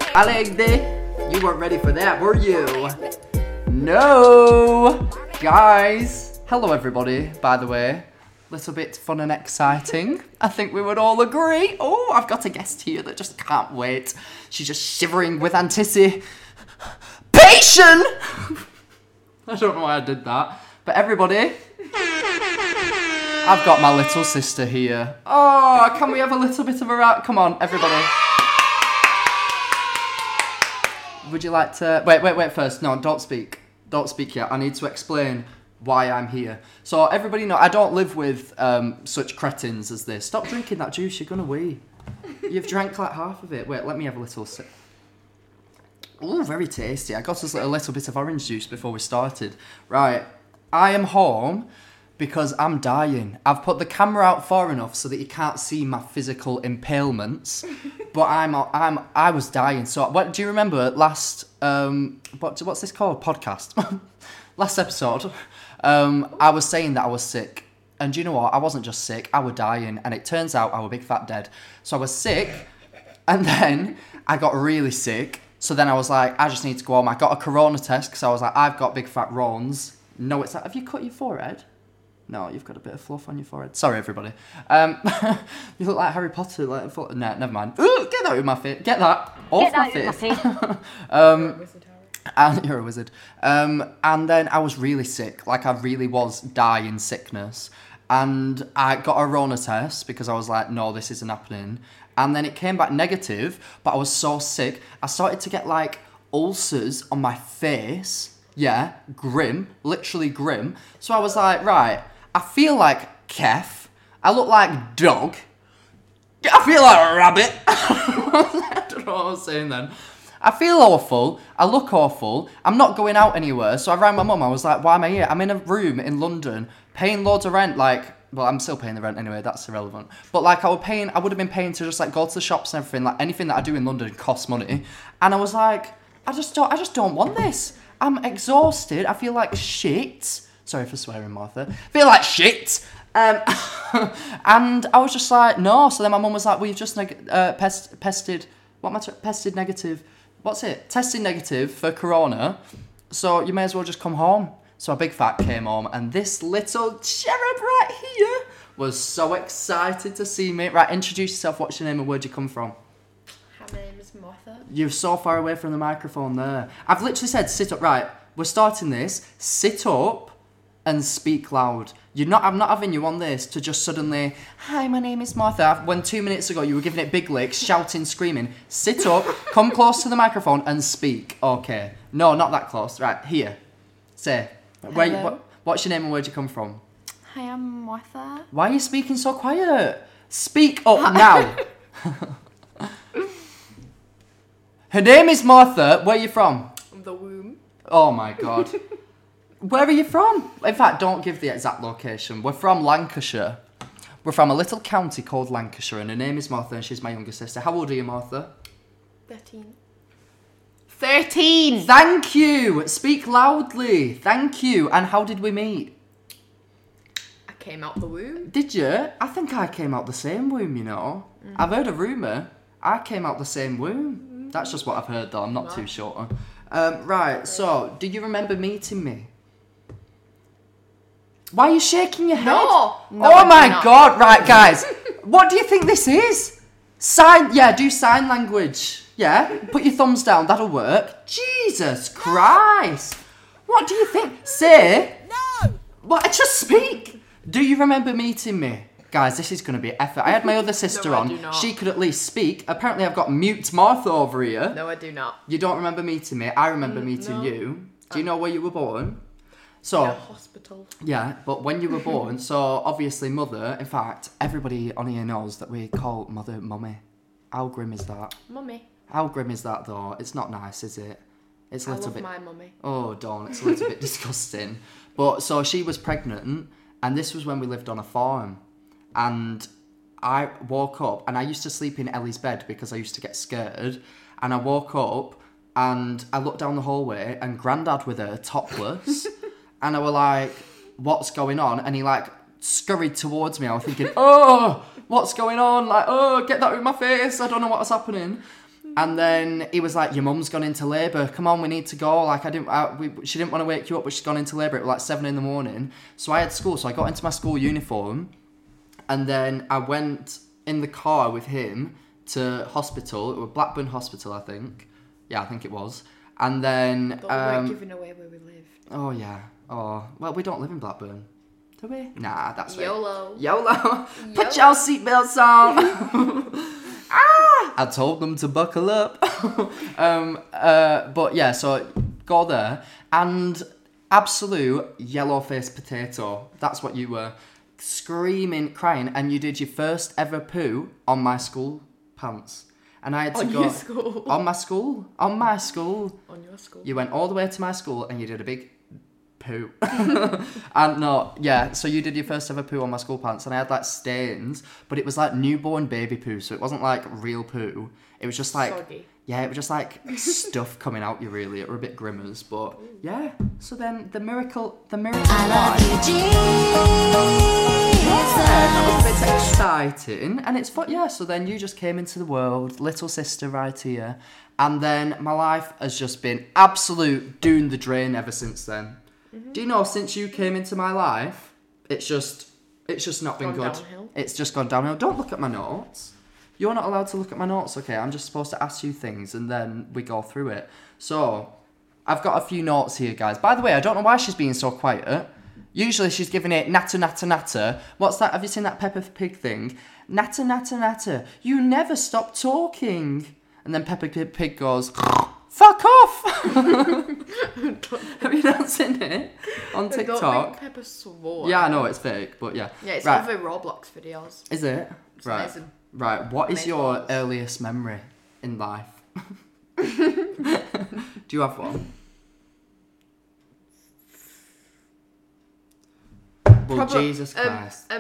Alegde, you weren't ready for that, were you? No! Guys, hello everybody, by the way. Little bit fun and exciting. I think we would all agree. Oh, I've got a guest here that just can't wait. She's just shivering with anticipation. I don't know why I did that. But everybody, I've got my little sister here. Oh, can we have a little bit of a round? Come on, everybody. Would you like to... Wait first. No, don't speak. Don't speak yet. I need to explain why I'm here. So everybody know I don't live with such cretins as this. Stop drinking that juice, you're gonna wee. You've drank like half of it. Wait, let me have a little sip. Ooh, very tasty. I got us a little bit of orange juice before we started. Right, I am home because I'm dying. I've put the camera out far enough so that you can't see my physical impalements. But I was dying. So what do you remember last what's this called? Podcast. Last episode. I was saying that I was sick. And do you know what? I wasn't just sick, I was dying. And it turns out I was big fat dead. So I was sick, and then I got really sick. So then I was like, I just need to go home. I got a corona test, because I was like, I've got big fat roans. No, it's like, have you cut your forehead? No, you've got a bit of fluff on your forehead. Sorry, everybody. You look like Harry Potter. No, never mind. Ooh, get that with my face. Get that off my face. And you're a wizard. And then I was really sick. Like, I really was dying sickness. And I got a Rona test because I was like, no, this isn't happening. And then it came back negative, but I was so sick. I started to get, like, ulcers on my face. Yeah, grim. Literally grim. So I was like, right, I feel like Kef. I look like dog. I feel like a rabbit. I don't know what I was saying then. I feel awful, I look awful, I'm not going out anywhere, so I rang my mum, I was like, why am I here? I'm in a room in London, paying loads of rent, like, well, I'm still paying the rent anyway, that's irrelevant, but like, I would have been paying to just like go to the shops and everything, like anything that I do in London costs money, and I was like, I just don't want this, I'm exhausted, I feel like shit, sorry for swearing, Martha, I feel like shit, and I was just like, no, so then my mum was like, well, you've just tested negative. What's it? Tested negative for corona, so you may as well just come home. So a big fat came home, and this little cherub right here was so excited to see me. Right, introduce yourself, what's your name and where'd you come from? Hi, my name is Martha. You're so far away from the microphone there. I've literally said sit up. Right, we're starting this. Sit up and speak loud. I'm not having you on this to just suddenly, hi, my name is Martha. When 2 minutes ago you were giving it big licks, shouting, screaming. Sit up, come close to the microphone and speak. Okay. No, not that close. Right, here. Say. What's your name and where'd you come from? Hi, I'm Martha. Why are you speaking so quiet? Speak up now. Her name is Martha. Where are you from? The womb. Oh my God. Where are you from? In fact, don't give the exact location. We're from Lancashire. We're from a little county called Lancashire, and her name is Martha, and she's my younger sister. How old are you, Martha? 13. 13! Thank you! Speak loudly. Thank you. And how did we meet? I came out the womb. Did you? I think I came out the same womb, you know. I've heard a rumour. I came out the same womb. That's just what I've heard, though. I'm not too sure. Right, so, do you remember meeting me? Why are you shaking your head? No, oh my God! Right, guys, what do you think this is? Do sign language. Yeah, put your thumbs down. That'll work. Jesus Christ! What do you think? Say no. What? Just speak. Do you remember meeting me, guys? This is going to be effort. I had my other sister No, I on. do not. She could at least speak. Apparently, I've got mute Martha over here. No, I do not. You don't remember meeting me. I remember meeting no. you. Do you know where you were born? So. In a hospital. Yeah, but when you were born, so obviously mother, in fact, everybody on here knows that we call mother mummy. How grim is that? Mummy. How grim is that though? It's not nice, is it? It's a I little love bit... my mummy. Oh, don't. It's a little bit disgusting. But, so she was pregnant, and this was when we lived on a farm. And I woke up, and I used to sleep in Ellie's bed because I used to get scared. And I woke up, and I looked down the hallway, and Grandad with her, topless. And I was like, what's going on? And he like scurried towards me. I was thinking, oh, what's going on? Like, oh, get that in my face. I don't know what's happening. And then he was like, your mum's gone into labour. Come on, we need to go. Like, she didn't want to wake you up, but she's gone into labour. It was like 7 a.m. So I had school. So I got into my school uniform. And then I went in the car with him to hospital. It was Blackburn Hospital, I think. Yeah, I think it was. And then... But we weren't giving away where we lived. Oh, yeah. Oh, well, we don't live in Blackburn. Do we? Nah, that's right. YOLO. Put your seatbelts on. I told them to buckle up. But yeah, so go there. And absolute yellow-faced potato. That's what you were. Screaming, crying. And you did your first ever poo on my school pants. And I had to go... On your school? On my school. On my school. On your school. You went all the way to my school and you did a big... poo. And no, yeah, so you did your first ever poo on my school pants and I had like stains, but it was like newborn baby poo, so it wasn't like real poo. It was just like... Soggy. Yeah, it was just like stuff coming out you really. It were a bit grimmers, but yeah. So then the miracle I love you, Jesus. that was a bit exciting. And it's fun, yeah, so then you just came into the world, little sister right here. And then my life has just been absolute down the drain ever since then. Mm-hmm. Do you know, since you came into my life, it's just not been good. Downhill. It's just gone downhill. Don't look at my notes. You're not allowed to look at my notes, okay? I'm just supposed to ask you things and then we go through it. So, I've got a few notes here, guys. By the way, I don't know why she's being so quiet. Usually she's giving it natter, natter, natter. What's that? Have you seen that Peppa Pig thing? Natter, natter, natter. You never stop talking. And then Peppa Pig goes... Fuck off! Have you not seen it on Don't TikTok? make Pepper swore. Yeah, I know it's fake, but yeah. Yeah, it's right. other Roblox videos. Is it? It's Right. amazing. Right. What is Amazing your ones. earliest memory in life? Do you have one? Well, Jesus Christ.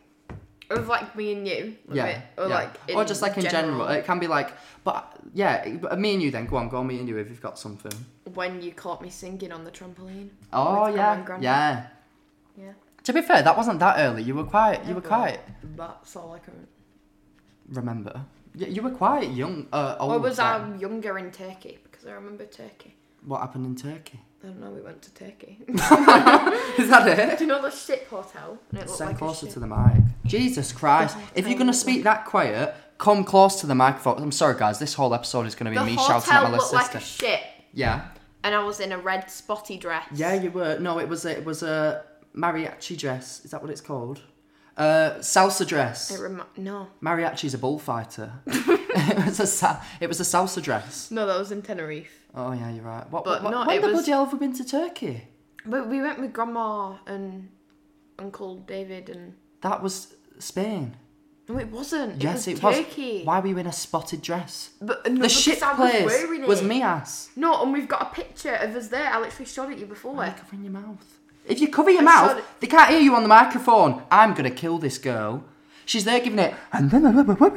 Of like me and you. Yeah, Or yeah. like or just like in general. It can be like, but yeah, me and you then. Go on, me and you if you've got something. When you caught me singing on the trampoline. Oh with Grandma yeah, and Grandma. yeah. Yeah. To be fair, that wasn't that early. You were quite. That's all I can. Remember? Yeah, you were quite young. Old Or was then. I younger in Turkey? Because I remember Turkey. What happened in Turkey? I don't know, we went to Turkey. Is that it? Do you know the ship hotel? And it looked Stand like closer a ship. to the mic. Jesus Christ. If you're going to speak that quiet, come close to the microphone. I'm sorry, guys. This whole episode is going to be The me shouting at hotel my little looked like sister. a ship. Yeah. And I was in a red spotty dress. Yeah, you were. No, it was a mariachi dress. Is that what it's called? Salsa dress. No. Mariachi's a bullfighter. it was a salsa dress. No, that was in Tenerife. Oh yeah, you're right. But when no, the it was- bloody hell have we been to Turkey? But we went with Grandma and Uncle David and... That was Spain. No, it wasn't. Yes, it it was was. Turkey. Why were you in a spotted dress? But, The no, because shit I place was wearing it. was me ass. No, and we've got a picture of us there. I literally showed it you before. Why are you covering your mouth? If you cover your I mouth, showed it- they can't hear you on the microphone. I'm gonna kill this girl. She's there giving it. I've shown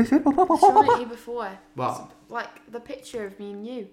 it you before. What? It's like the picture of me and you.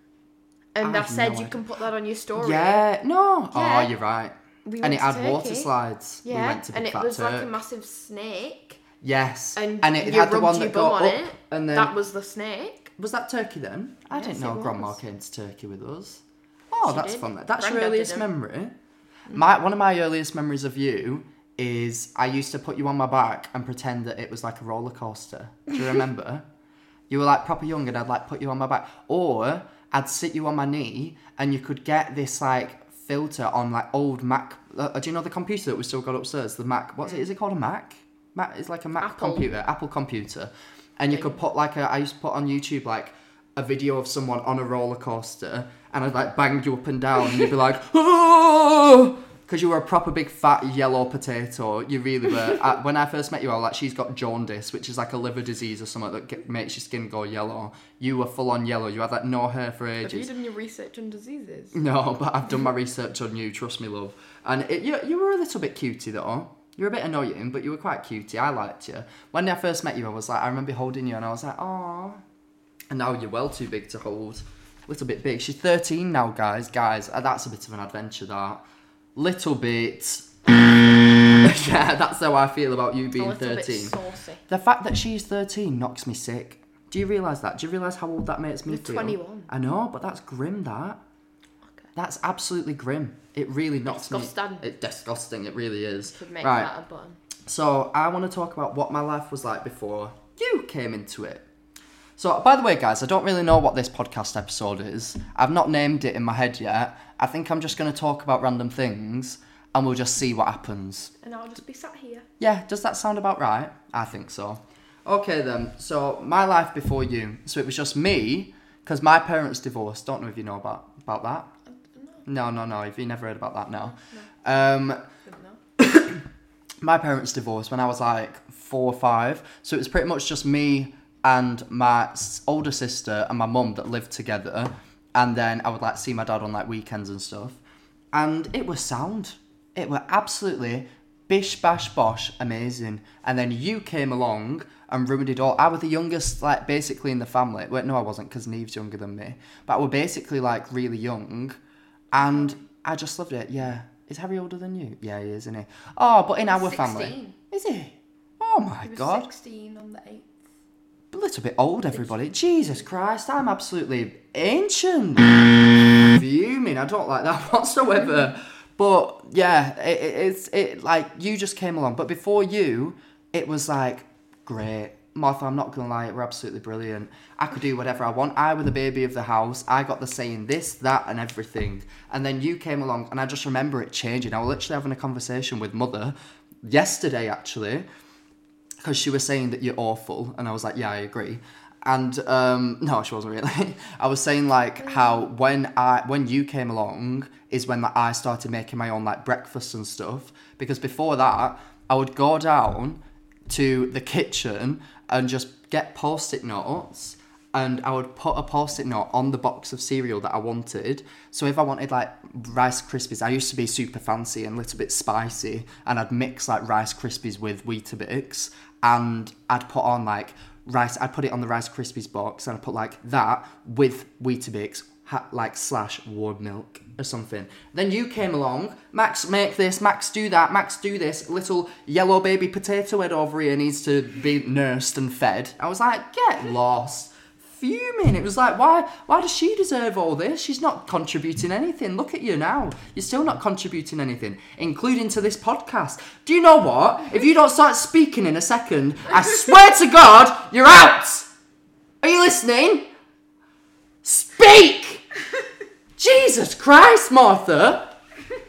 And I I've have said no you idea. can put that on your story. Yeah, no. Yeah. Oh, you're right. We And went it to had water Turkey. slides. We Yeah, went to Big and it Fat was like a Turk. massive snake. Yes. And it you had the one rubbed that your go bum on up. it. And then That was the snake. was that Turkey then? I Yes, didn't know it Grandma was. came to Turkey with us. Oh, She that's did. fun. That's your Grandad earliest didn't. memory. One of my earliest memories of you is I used to put you on my back and pretend that it was like a roller coaster. Do you remember? You were like proper young and I'd like put you on my back. Or I'd sit you on my knee and you could get this like filter on like old Mac. Do you know the computer that we still got upstairs? The Mac. What's it? Is it called a Mac? Mac is like a Mac Apple. computer. Apple computer. And you could put like I used to put on YouTube like a video of someone on a roller coaster and I'd like bang you up and down and you'd be like, oh! Because you were a proper big fat yellow potato. You really were. When I first met you, I was like, she's got jaundice, which is like a liver disease or something that makes your skin go yellow. You were full on yellow. You had like no hair for Have you ages. done your research on diseases? No, but I've done my research on you, trust me, love. And you were a little bit cutie though. You were a bit annoying, but you were quite cutie. I liked you. When I first met you, I was like, I remember holding you and I was like, aww. And now you're well too big to hold. A little bit big. She's 13 now, guys. Guys, that's a bit of an adventure, that. Little bit. Yeah, that's how I feel about you being a little 13. bit saucy. The fact that she's 13 knocks me sick. Do you realise that? Do you realise how old that makes me You're feel? 21. I know, but that's grim, that. Okay. That's absolutely grim. It really knocks me... Disgusting. It's disgusting, it really is. Could make Right, that a button. so I want to talk about what my life was like before you came into it. So, by the way, guys, I don't really know what this podcast episode is. I've not named it in my head yet. I think I'm just going to talk about random things, and we'll just see what happens. And I'll just be sat here. Yeah, does that sound about right? I think so. Okay then, so my life before you. So it was just me, because my parents divorced. Don't know if you know about that. No. If you never heard about that, no. Didn't know. My parents divorced when I was like 4 or 5. So it was pretty much just me and my older sister and my mum that lived together. And then I would like see my dad on like weekends and stuff. And it was sound. It were absolutely bish bash bosh amazing. And then you came along and ruined it all. I was the youngest, like basically in the family. Wait, no, I wasn't, because Neve's younger than me. But I was basically like really young, and I just loved it. Yeah, is Harry older than you? Yeah, he is, isn't he? Oh, but in our 16. family, is he? Oh my He was god, 16 on the 8th. a little bit old, everybody. Jesus Christ, I'm absolutely ancient. Fuming. I don't like that whatsoever. But yeah, it's like you just came along. But before you, it was like great. Martha, I'm not gonna lie, we're absolutely brilliant. I could do whatever I want. I was the baby of the house. I got the say in this, that, and everything. And then you came along, and I just remember it changing. I was literally having a conversation with Mother yesterday, actually, because she was saying that you're awful, and I was like, yeah, I agree. And no, she wasn't really. I was saying like how when you came along is when like, I started making my own like breakfast and stuff, because before that I would go down to the kitchen and just get post-it notes, and I would put a post-it note on the box of cereal that I wanted. So if I wanted like Rice Krispies, I used to be super fancy and a little bit spicy, and I'd mix like Rice Krispies with Weetabix, and I'd put on like rice, I'd put it on the Rice Krispies box, and I'd put like that with Weetabix, like slash warm milk or something. Then you came along, Max make this, Max do that, Max do this, little yellow baby potato head over here needs to be nursed and fed. I was like, get lost. Fuming. It was like, why does she deserve all this? She's not contributing anything. Look at you now. You're still not contributing anything, including to this podcast. Do you know what? If you don't start speaking in a second, I swear to God, you're out. Are you listening? Speak! Jesus Christ, Martha!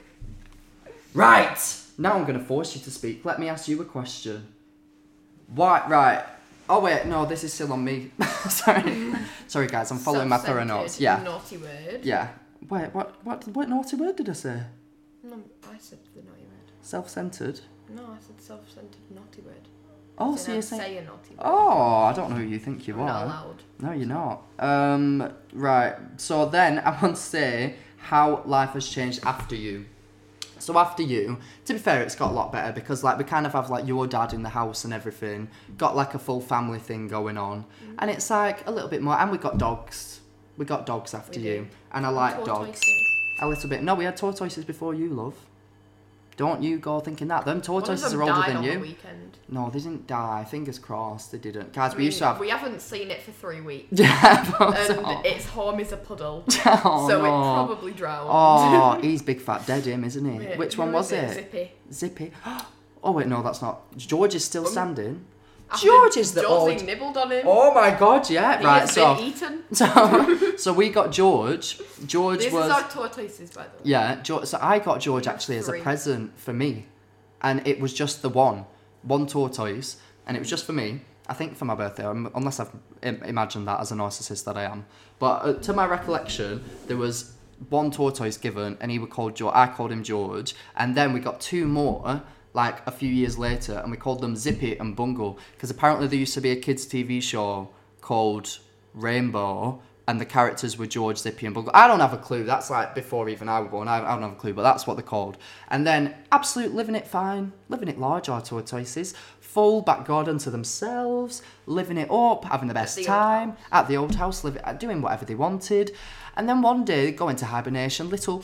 Right. Now I'm going to force you to speak. Let me ask you a question. Why? Right. Oh wait, no, this is still on me. Sorry guys, I'm following my thorough notes. Yeah. Naughty word. Yeah. Wait, what naughty word did I say? No, I said the naughty word. Self-centered? No, I said self-centered naughty word. Oh, So so you're saying... say a naughty word. Oh, I don't know who you think you I'm are. not allowed. No, you're not. Right. So then I want to say how life has changed after you. So after you, to be fair, it's got a lot better, because like we kind of have like your dad in the house and everything, got like a full family thing going on, and it's like a little bit more, and we got dogs. We got dogs after We you, do. and I like dogs Tortoises. a little bit. No, we had tortoises before you, love. Don't you go thinking that. Them One of tortoises them are older died than on the you. weekend. No, they didn't die. Fingers crossed they didn't. Guys, I we used to mean, have... We haven't seen it for 3 weeks. Yeah, but... And its home is a puddle. Oh, So no. it probably drowned. Oh, he's big fat dead him, isn't he? Wait, Which who one was it? Zippy. Zippy. Oh wait, no, that's not. George is still standing. After George is the Josie old. nibbled on him. Oh my god, yeah, He right. has So, been eaten. so we got George. George This was is our tortoises, by the way. yeah. So I got George You have actually as a 3. present for me, and it was just the one tortoise, and it was just for me. I think for my birthday, unless I've imagined that as a narcissist that I am. But to my recollection, there was one tortoise given, and he was called George. I called him George, and then we got 2 more, like a few years later, and we called them Zippy and Bungle, because apparently there used to be a kids' TV show called Rainbow, and the characters were George, Zippy, and Bungle. I don't have a clue. That's like before even I was born. I don't have a clue, but that's what they're called. And then absolute living it fine, living it large, our tortoises. Full back garden to themselves, living it up, having the best time at the old house, doing whatever they wanted. And then one day they go into hibernation, little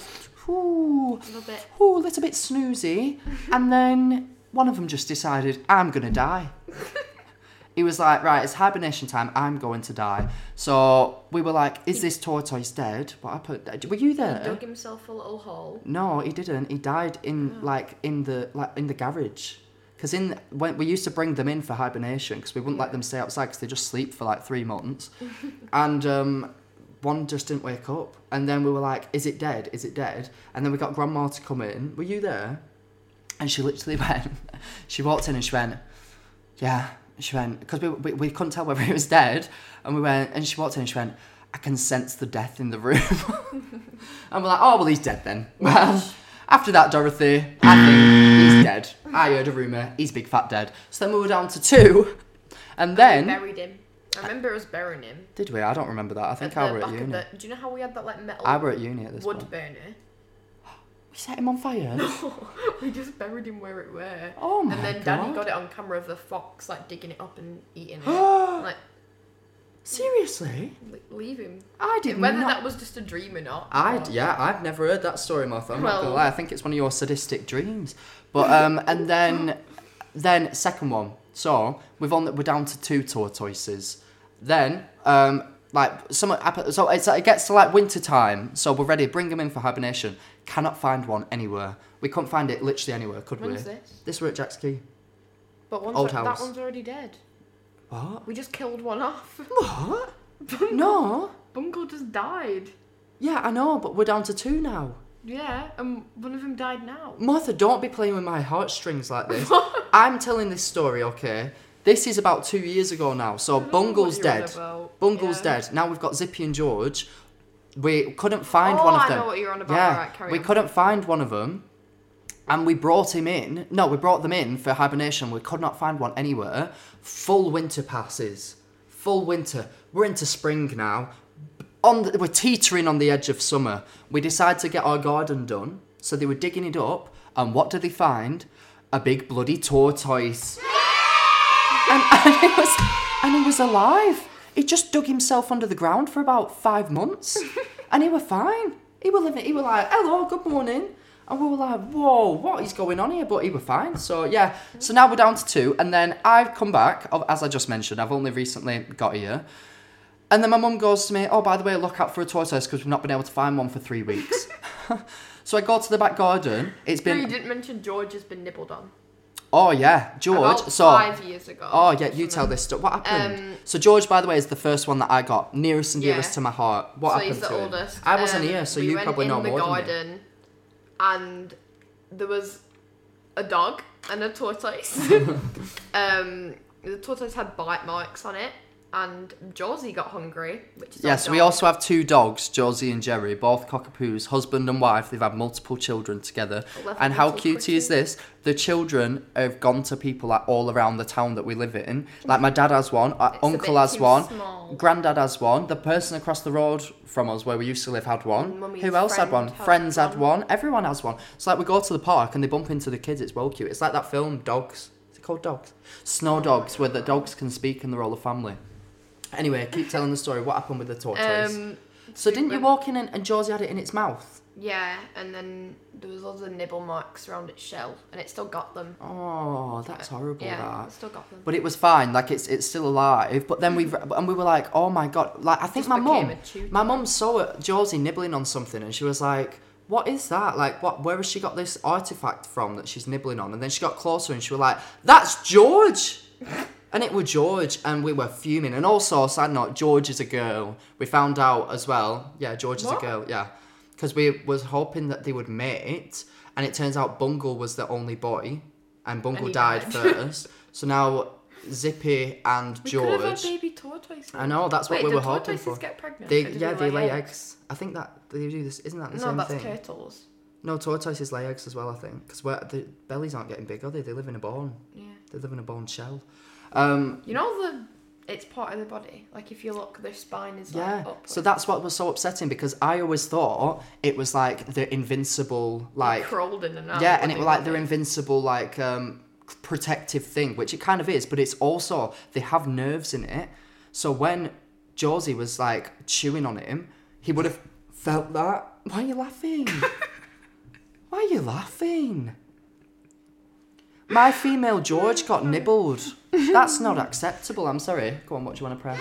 bit snoozy, and then one of them just decided, I'm gonna die. He was like, right, it's hibernation time. I'm going to die. So we were like, is this tortoise dead? What happened? Were you there? He dug himself a little hole. No, he didn't. He died in in the garage. Because when we used to bring them in for hibernation, because we wouldn't let them stay outside because they just sleep for like 3 months, and one just didn't wake up. And then we were like, "Is it dead? Is it dead?" And then we got Grandma to come in. Were you there? And she literally went. She walked in and she went, "Yeah." She went because we couldn't tell whether he was dead, and we went. And she walked in and she went, "I can sense the death in the room." And we're like, "Oh well, he's dead then." Well. After that, Dorothy, I think he's dead. I heard a rumour, he's big fat dead. So then we were down to 2, and then... We buried him. I remember us burying him. Did we? I don't remember that. I think I were at uni. Do you know how we had that like metal I were at uni at this wood point. burner? We set him on fire? We just buried him where it were. Oh my And then God. Daddy got it on camera of the fox like digging it up and eating it. Like, Seriously? leave him. I did Whether not... that was just a dream or not. I've never heard that story, Martha. I'm not Well- gonna lie. I think it's one of your sadistic dreams. But and then second one. So we're down to 2 tortoises. Then so it gets to like winter time. So we're ready. Bring them in for hibernation. Cannot find one anywhere. We couldn't find it literally anywhere, could we? When's this? This were at Jack's Key. But Old house. that one's already dead. What? We just killed one off. What? No. Bungle just died. Yeah, I know, but we're down to 2 now. Yeah, and one of them died now. Martha, don't be playing with my heartstrings like this. I'm telling this story, okay? This is about 2 years ago now. So Bungle's what you're on dead. about. Bungle's Yeah. dead. Now we've got Zippy and George. We couldn't find Oh, one of I them. know what you're on about. Yeah, Alright, carry we on. couldn't find one of them. And we brought him in. No, we brought them in for hibernation. We could not find one anywhere. Full winter passes. Full winter. We're into spring now. We're teetering on the edge of summer. We decide to get our garden done. So they were digging it up. And what did they find? A big bloody tortoise. and he was alive. He just dug himself under the ground for about 5 months. And he were fine. He were like, hello, good morning. And we were like, whoa, what is going on here? But he were fine. So, yeah. So now we're down to 2. And then I've come back. As I just mentioned, I've only recently got here. And then my mum goes to me, oh, by the way, look out for a tortoise because we've not been able to find one for 3 weeks. So I go to the back garden. It's been... No, you didn't mention George has been nibbled on. Oh, yeah. George. About so 5 years ago. Oh, yeah, you tell this stuff. What happened? So George, by the way, is the first one that I got. Nearest and dearest Yeah. to my heart. What So happened he's the to him? oldest. I wasn't here, so we you went probably know in the more than me. garden, and there was a dog and a tortoise. The tortoise had bite marks on it, and Josie got hungry, which is Yes, our we dog. also have 2 dogs, Josie and Jerry, both cockapoos, husband and wife. They've had multiple children together. 11 And how little cutie is critters. this? The children have gone to people like all around the town that we live in. Like my dad has one, our a uncle bit has too one, small. granddad has one, the person across the road from us where we used to live had one. And Mummy's Who else had one? friend had Friends had one. one. Everyone has one. It's like we go to the park and they bump into the kids. It's well cute. It's like that film Dogs. Is it called Dogs? Snow Dogs, where the dogs can speak and they're all a family. Anyway, keep telling the story. What happened with the tortoise? So didn't you walk in and Josie had it in its mouth? Yeah, and then there was lots of nibble marks around its shell, and it still got them. Oh, that's horrible. Yeah, That. it still got them. But it was fine. Like it's still alive. But then we were like, oh my god. Like I think Just my became mum, a tutor. my mum saw Josie nibbling on something, and she was like, what is that? Like what? Where has she got this artifact from that she's nibbling on? And then she got closer, and she was like, that's George. And it was George, and we were fuming. And also, side note, George is a girl. We found out as well. Yeah, George is a What? girl. Yeah, because we was hoping that they would mate, and it turns out Bungle was the only boy, and Bungle And he died died. first. So now Zippy and We could have had George. baby tortoises. I know that's what Wait, we do were hoping tortoises for. get pregnant? They Or do they lay eggs. I think that they do this. Isn't that the No, same that's thing? turtles. No, tortoises lay eggs as well. I think because the bellies aren't getting big, are they? They live in a bone. Yeah. They live in a bone shell. You know it's part of the body. Like if you look, their spine is like Yeah, upwards. so that's what was so upsetting because I always thought it was like the invincible, like crawled in and out. yeah, when and it they was like got their it. invincible like protective thing, which it kind of is, but it's also they have nerves in it. So when Josie was like chewing on him, he would have felt that. Why are you laughing? Why are you laughing? My female George got nibbled. That's not acceptable. I'm sorry. Go on, what do you want to press?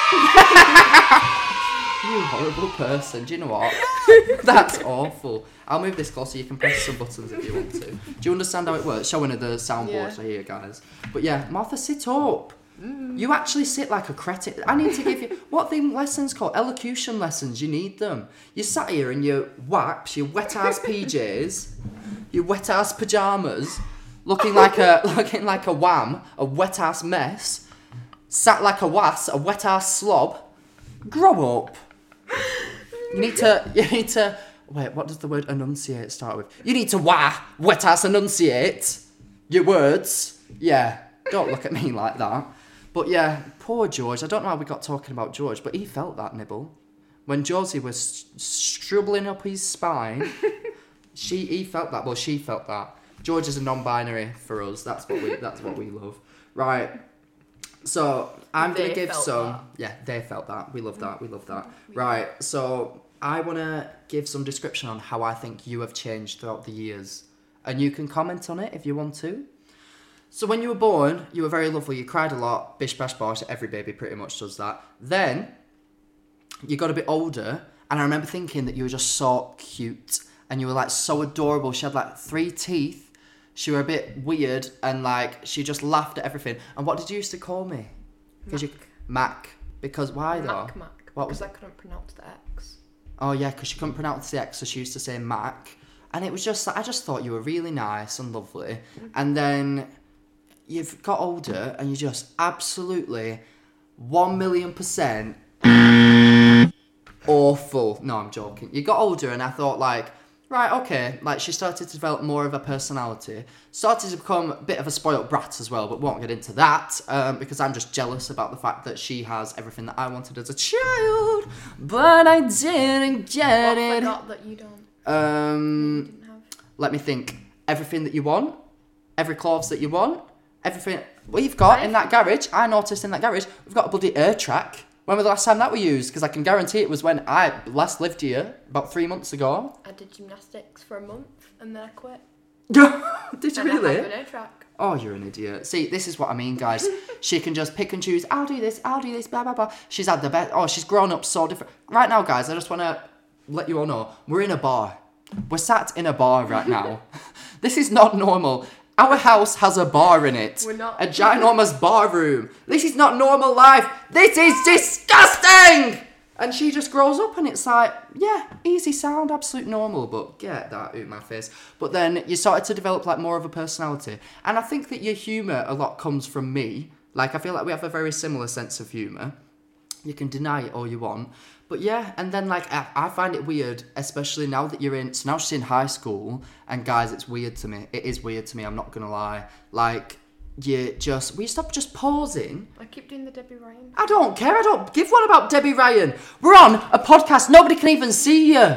You horrible person. Do you know what? That's awful. I'll move this closer. You can press some buttons if you want to. Do you understand how it works? Showing her the soundboard for here, guys. But yeah, Martha, sit up. You actually sit like a cretin. I need to give you... What are them lessons called? Elocution lessons. You need them. You sat here in your waps, your wet-ass PJs, your wet-ass pyjamas, looking like a wham, a wet-ass mess, sat like a wass, a wet-ass slob. Grow up. You need to... Wait, what does the word enunciate start with? You need to wet-ass enunciate your words. Yeah, don't look at me like that. But yeah, poor George. I don't know how we got talking about George, but he felt that nibble. When Josie was struggling up his spine, he felt that. Well, she felt that. George is a non-binary for us. That's what we love. Right. So I'm going to give some... That. Yeah, they felt that. We love that. We love that. Right. So I want to give some description on how I think you have changed throughout the years. And you can comment on it if you want to. So when you were born, you were very lovely. You cried a lot. Bish, bash, bosh. Every baby pretty much does that. Then you got a bit older. And I remember thinking that you were just so cute. And you were like so adorable. She had like 3 teeth. She were a bit weird. And like she just laughed at everything. And what did you used to call me? Mac. Because why though? Mac. What was Because I couldn't pronounce the X. Oh yeah, because she couldn't pronounce the X. So she used to say Mac. And it was just like, I just thought you were really nice and lovely. And then... You've got older and you just absolutely 1,000,000% awful. No, I'm joking. You got older and I thought like, right, okay. Like she started to develop more of a personality. Started to become a bit of a spoiled brat as well, but won't get into that because I'm just jealous about the fact that she has everything that I wanted as a child, but I didn't get it. I forgot that you don't. You didn't have. Let me think. Everything that you want, every clothes that you want. Everything we've got in that garage, I noticed in that garage, we've got a bloody air track. When was the last time that we used? Because I can guarantee it was when I last lived here, about 3 months ago. I did gymnastics for a month and then I quit. Did you really? I have an air track. Oh, you're an idiot. See, this is what I mean, guys. She can just pick and choose, I'll do this, blah, blah, blah. She's had the best, she's grown up so different. Right now, guys, I just want to let you all know, we're in a bar. We're sat in a bar right now. This is not normal. Our house has a bar in it. We're not. A ginormous bar room. This is not normal life. This is disgusting! And she just grows up and it's like, yeah, easy sound, absolute normal, but get that out of my face. But then you started to develop like more of a personality. And I think that your humour a lot comes from me. Like I feel like we have a very similar sense of humour. You can deny it all you want. But yeah, and then like I find it weird, especially now that you're in, so now she's in high school, and guys, it's weird to me. It is weird to me, I'm not gonna lie. Like, will you stop just pausing? I keep doing the Debbie Ryan. I don't care, I don't give one about Debbie Ryan. We're on a podcast, nobody can even see you.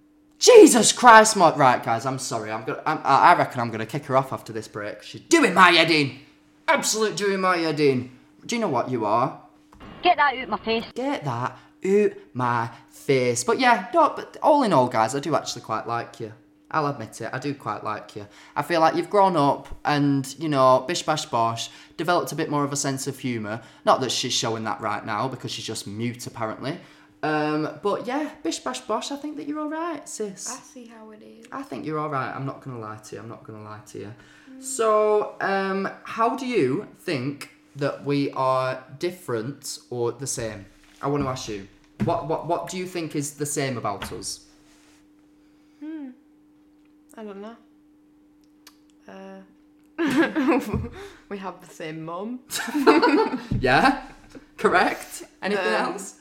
Jesus Christ, right guys, I'm sorry. I reckon I'm gonna kick her off after this break. She's doing my head in. Absolute doing my head in. Do you know what you are? Get that out of my face. Get that out my face. But yeah, no, but all in all, guys, I do actually quite like you. I'll admit it, I do quite like you. I feel like you've grown up and, you know, bish bash bosh, developed a bit more of a sense of humour. Not that she's showing that right now, because she's just mute, apparently. But yeah, bish bash bosh, I think that you're alright, sis. I see how it is. I think you're alright, I'm not going to lie to you. So, how do you think that we are different or the same? I want to ask you, what do you think is the same about us? I don't know. We have the same mum. Yeah, correct. Anything else?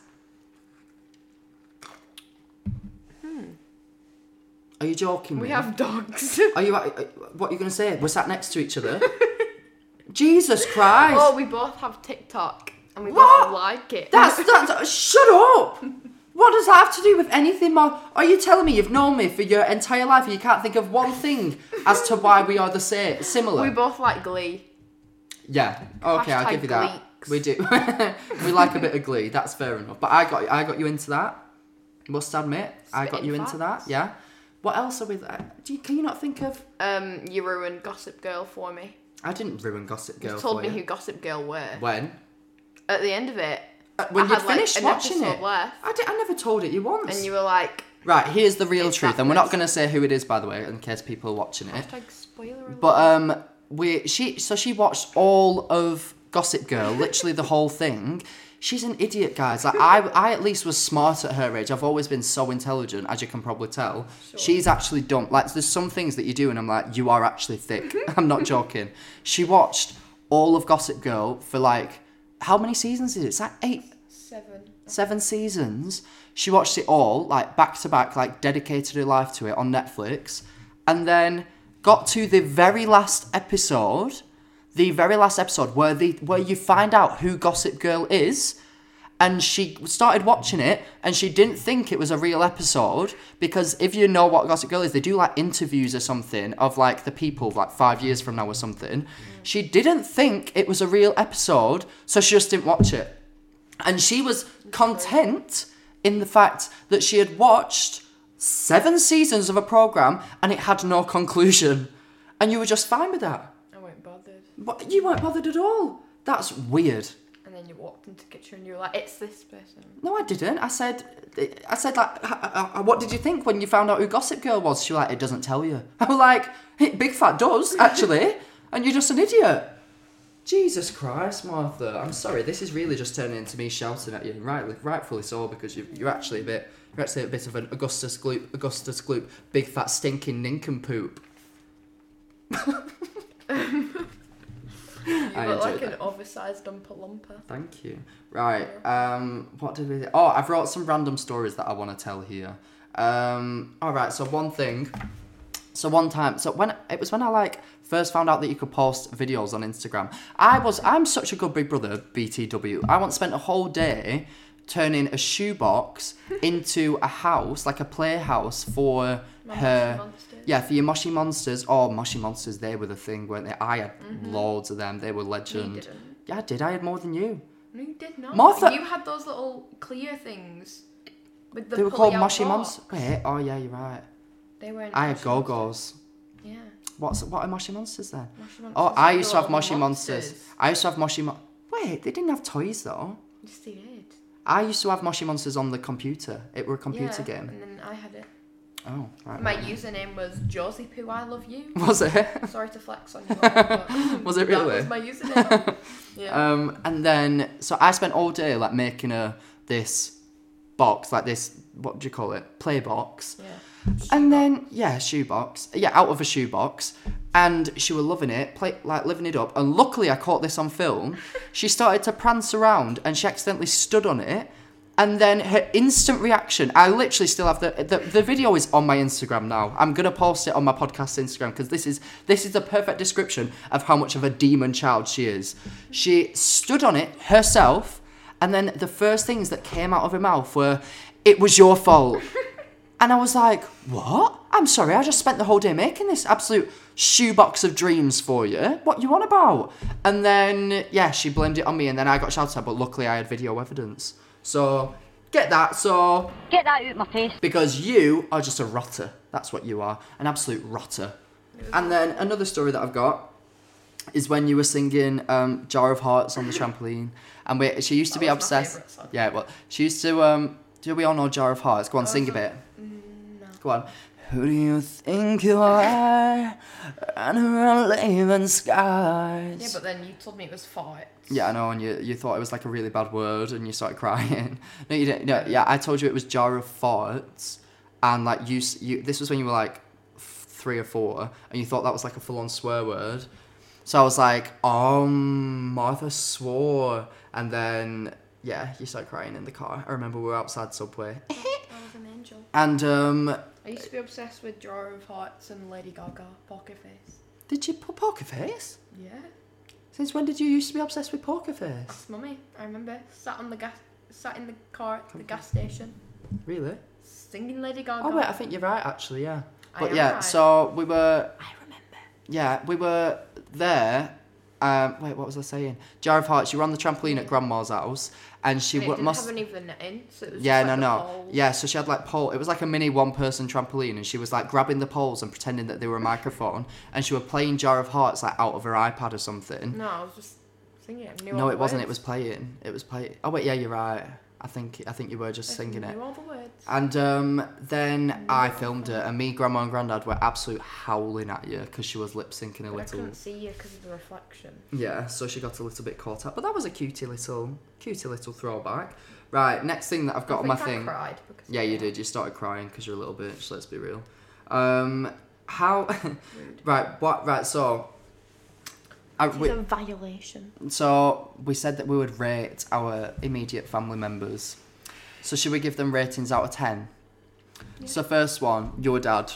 Are you joking? We have dogs. Are you? What are you going to say? We're sat next to each other. Jesus Christ! Oh, we both have TikTok and we both like it. That's shut up! What does that have to do with anything more? Are you telling me you've known me for your entire life and you can't think of one thing as to why we are the same, similar? We both like Glee. Yeah. Okay, I'll give you that. Gleeks. We do. We like a bit of Glee. That's fair enough. But I got you into that. Must admit, I got you into that. Yeah. What else are we? Can you not think of? You ruined Gossip Girl for me. I didn't ruin Gossip Girl You told for me you. who Gossip Girl were. When? At the end of it, When I you had, like, finished an watching episode it. left. I never told it you once. And you were like, Right, here's the real It's truth, that and we're not person. going to say who it is, by the way, in case people are watching it. hashtag spoiler alert. But she watched all of Gossip Girl, literally the whole thing. She's an idiot, guys. Like I at least was smart at her age. I've always been so intelligent, as you can probably tell. Sure. She's actually dumb. Like there's some things that you do, and I'm like, you are actually thick. I'm not joking. She watched all of Gossip Girl for like how many seasons is it? It's like 7 seasons. She watched it all, like back to back, like dedicated her life to it on Netflix, and then got to the very last episode where you find out who Gossip Girl is, and she started watching it, and she didn't think it was a real episode, because if you know what Gossip Girl is, they do like interviews or something of like the people like 5 years from now or something. She didn't think it was a real episode, so she just didn't watch it. And she was content in the fact that she had watched 7 seasons of a program and it had no conclusion. And you were just fine with that. I weren't bothered. But you weren't bothered at all. That's weird. And then you walked into the kitchen and you were like, it's this person. No, I didn't. I said like, what did you think when you found out who Gossip Girl was? She was like, it doesn't tell you. I was like, it big fat does, actually. And you're just an idiot. Jesus Christ, Martha. I'm sorry, this is really just turning into me shouting at you, rightfully so, because you're actually a bit of an Augustus Gloop, big fat stinking nincompoop. You I look like enjoyed an oversized Oompa Loompa. Thank you. Right, what did we do? Oh, I've wrote some random stories that I want to tell here. Alright, so one time, when I like first found out that you could post videos on Instagram, I'm such a good big brother, BTW. I once spent a whole day turning a shoebox into a house, like a playhouse for her. Monsters. Yeah, for your Moshi Monsters. Oh, Moshi Monsters, they were the thing, weren't they? I had loads of them. They were legend. You didn't. Yeah, I did. I had more than you. No, you did not. Martha- You had those little clear things with the They were called pulley-out Moshi box. Monsters. Wait, oh yeah, you're right. They were. I had Go-Go's. Yeah. What are Moshi Monsters then? Moshi Monsters Oh, are I the used to have little Moshi Monsters. I used to have Moshi Wait, they didn't have toys though. Yes, they did. I used to have Moshi Monsters on the computer. It were a computer Yeah, game. and then I had it. Oh, right. My username was Josie Poo I Love You. Was it? Sorry to flex on you all, but Was it really? That was my username. Yeah. And then, so I spent all day like making this box, like this, what do you call it? Play box. Yeah. And then, shoebox. Yeah, out of a shoebox. And she was loving it, living it up. And luckily I caught this on film. She started to prance around and she accidentally stood on it. And then her instant reaction, I literally still have the video is on my Instagram now. I'm going to post it on my podcast Instagram because this is the perfect description of how much of a demon child she is. She stood on it herself, and then the first things that came out of her mouth were, "It was your fault." And I was like, what? I'm sorry, I just spent the whole day making this absolute shoebox of dreams for you. What you on about? And then, she blamed it on me, and then I got shouted at, but luckily I had video evidence. So, get that out of my face. Because you are just a rotter. That's what you are. An absolute rotter. And then another story that I've got is when you were singing Jar of Hearts on the trampoline. And she used to be obsessed. My favourite song. Yeah, well, she used to, do we all know Jar of Hearts? Go on, sing a bit. No. Go on. Who do you think you are? Running around leaving skies. Yeah, but then you told me it was farts. Yeah, I know, and you thought it was like a really bad word, and you started crying. No, you didn't. No, yeah, I told you it was Jar of Farts, and like you. This was when you were like 3 or 4, and you thought that was like a full-on swear word. So I was like, Martha swore, and then you started crying in the car. I remember we were outside Subway. I was an angel. And I used to be obsessed with Jar of Hearts and Lady Gaga, Poker Face. did you put Poker Face? Yeah. Since when did you used to be obsessed with Poker Face? Ask Mummy. I remember sat in the car at the gas station, Really? singing Lady Gaga. Oh wait, I think you're right actually, yeah. I But am yeah, right. so we were I remember. Yeah, we were there, Wait, what was I saying? Jar of Hearts. You were on the trampoline at Grandma's house, and she And it didn't must. have any of the netting, so it was Yeah, just like no. the poles. Yeah, so she had like pole. It was like a mini one-person trampoline, and she was like grabbing the poles and pretending that they were a microphone, and she was playing Jar of Hearts like out of her iPad or something. No, I was just singing it. I knew all No, the it wasn't. It words. was playing. It was playing. Oh wait, yeah, you're right. I think you were just I singing it. knew all the words. And then I filmed it, and me, Grandma, and Grandad were absolute howling at you because she was lip syncing a But I little. couldn't see you because of the reflection. Yeah, so she got a little bit caught up, but that was a cutie little throwback. Right, next thing that I've got on my I thing. cried because Yeah, of you that. did. You started crying because you're a little bitch. Let's be real. How? Right. What? Right. So. It's a violation. So we said that we would rate our immediate family members. So should we give them ratings out of 10? Yeah. So first one, your dad.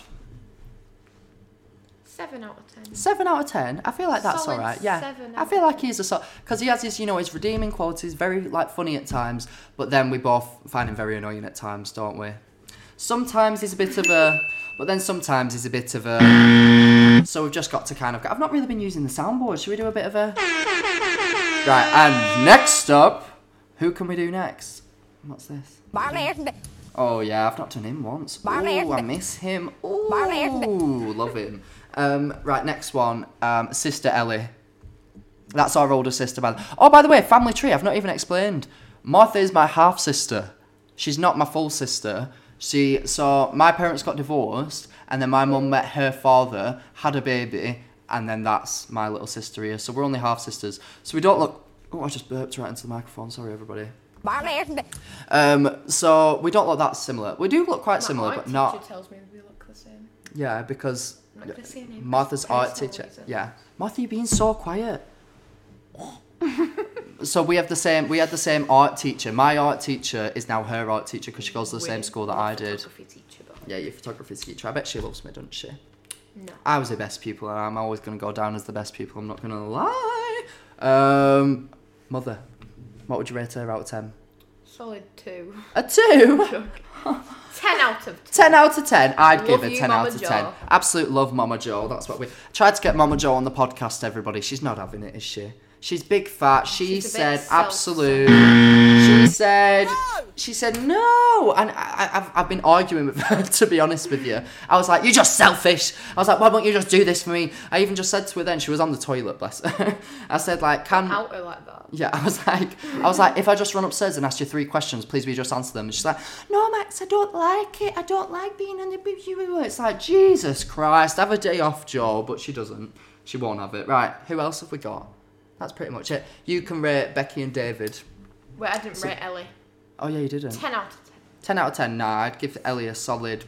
7 out of 10. 7 out of 10. I feel like that's Solid all right. Yeah. 7 I out feel of like he's a solid, because he has his, his redeeming qualities, very like funny at times, but then we both find him very annoying at times, don't we? Sometimes he's a bit of a, but then sometimes he's a bit of a. So we've just got to kind of. I've not really been using the soundboard. Should we do a bit of a? Right, and next up, who can we do next? What's this? Oh yeah, I've not done him once. Ooh, I miss him. Ooh, love him. Right, next one, Sister Ellie. That's our older sister, by the. Oh, by the way, family tree. I've not even explained. Martha is my half sister. She's not my full sister. So my parents got divorced, and then my mum met her father, had a baby, and then that's my little sister here. So we're only half sisters. So we don't look. Oh, I just burped right into the microphone. Sorry, everybody. So we don't look that similar. We do look quite similar, but not. Teacher tells me we look the same. Yeah, because I'm not gonna say her name. Martha's art Personal teacher. reason. Yeah, Martha, you're being so quiet. So we had the same art teacher. My art teacher is now her art teacher because she goes to the same Weird. school that My I did. photography teacher, though. Yeah, your photography teacher. I bet she loves me, doesn't she? No. I was the best pupil, and I'm always going to go down as the best pupil. I'm not going to lie. Mother, what would you rate her out of 10? Solid 2. A 2? 10 out of 10. 10 out of 10. I'd Love give her you, 10 Mama out of Jo. 10. Absolute love Mama Jo. That's what we tried to get Mama Jo on the podcast, everybody. She's not having it, is she? She's big fat. She She's a bit said self-centered. absolute. She said no. And I've been arguing with her, to be honest with you. I was like, you're just selfish. I was like, why won't you just do this for me? I even just said to her then, she was on the toilet, bless her. I said like, Out her like that. yeah, I was like, if I just run upstairs and ask you 3 questions, please will you just answer them? And she's like, no, Max, I don't like it. I don't like being on the. It's like, Jesus Christ, have a day off, Joe. But she doesn't. She won't have it. Right, who else have we got? That's pretty much it. You can rate Becky and David. Wait, I didn't rate Ellie. Oh yeah, you didn't. 10 out of 10 out of 10. Nah, I'd give Ellie a solid.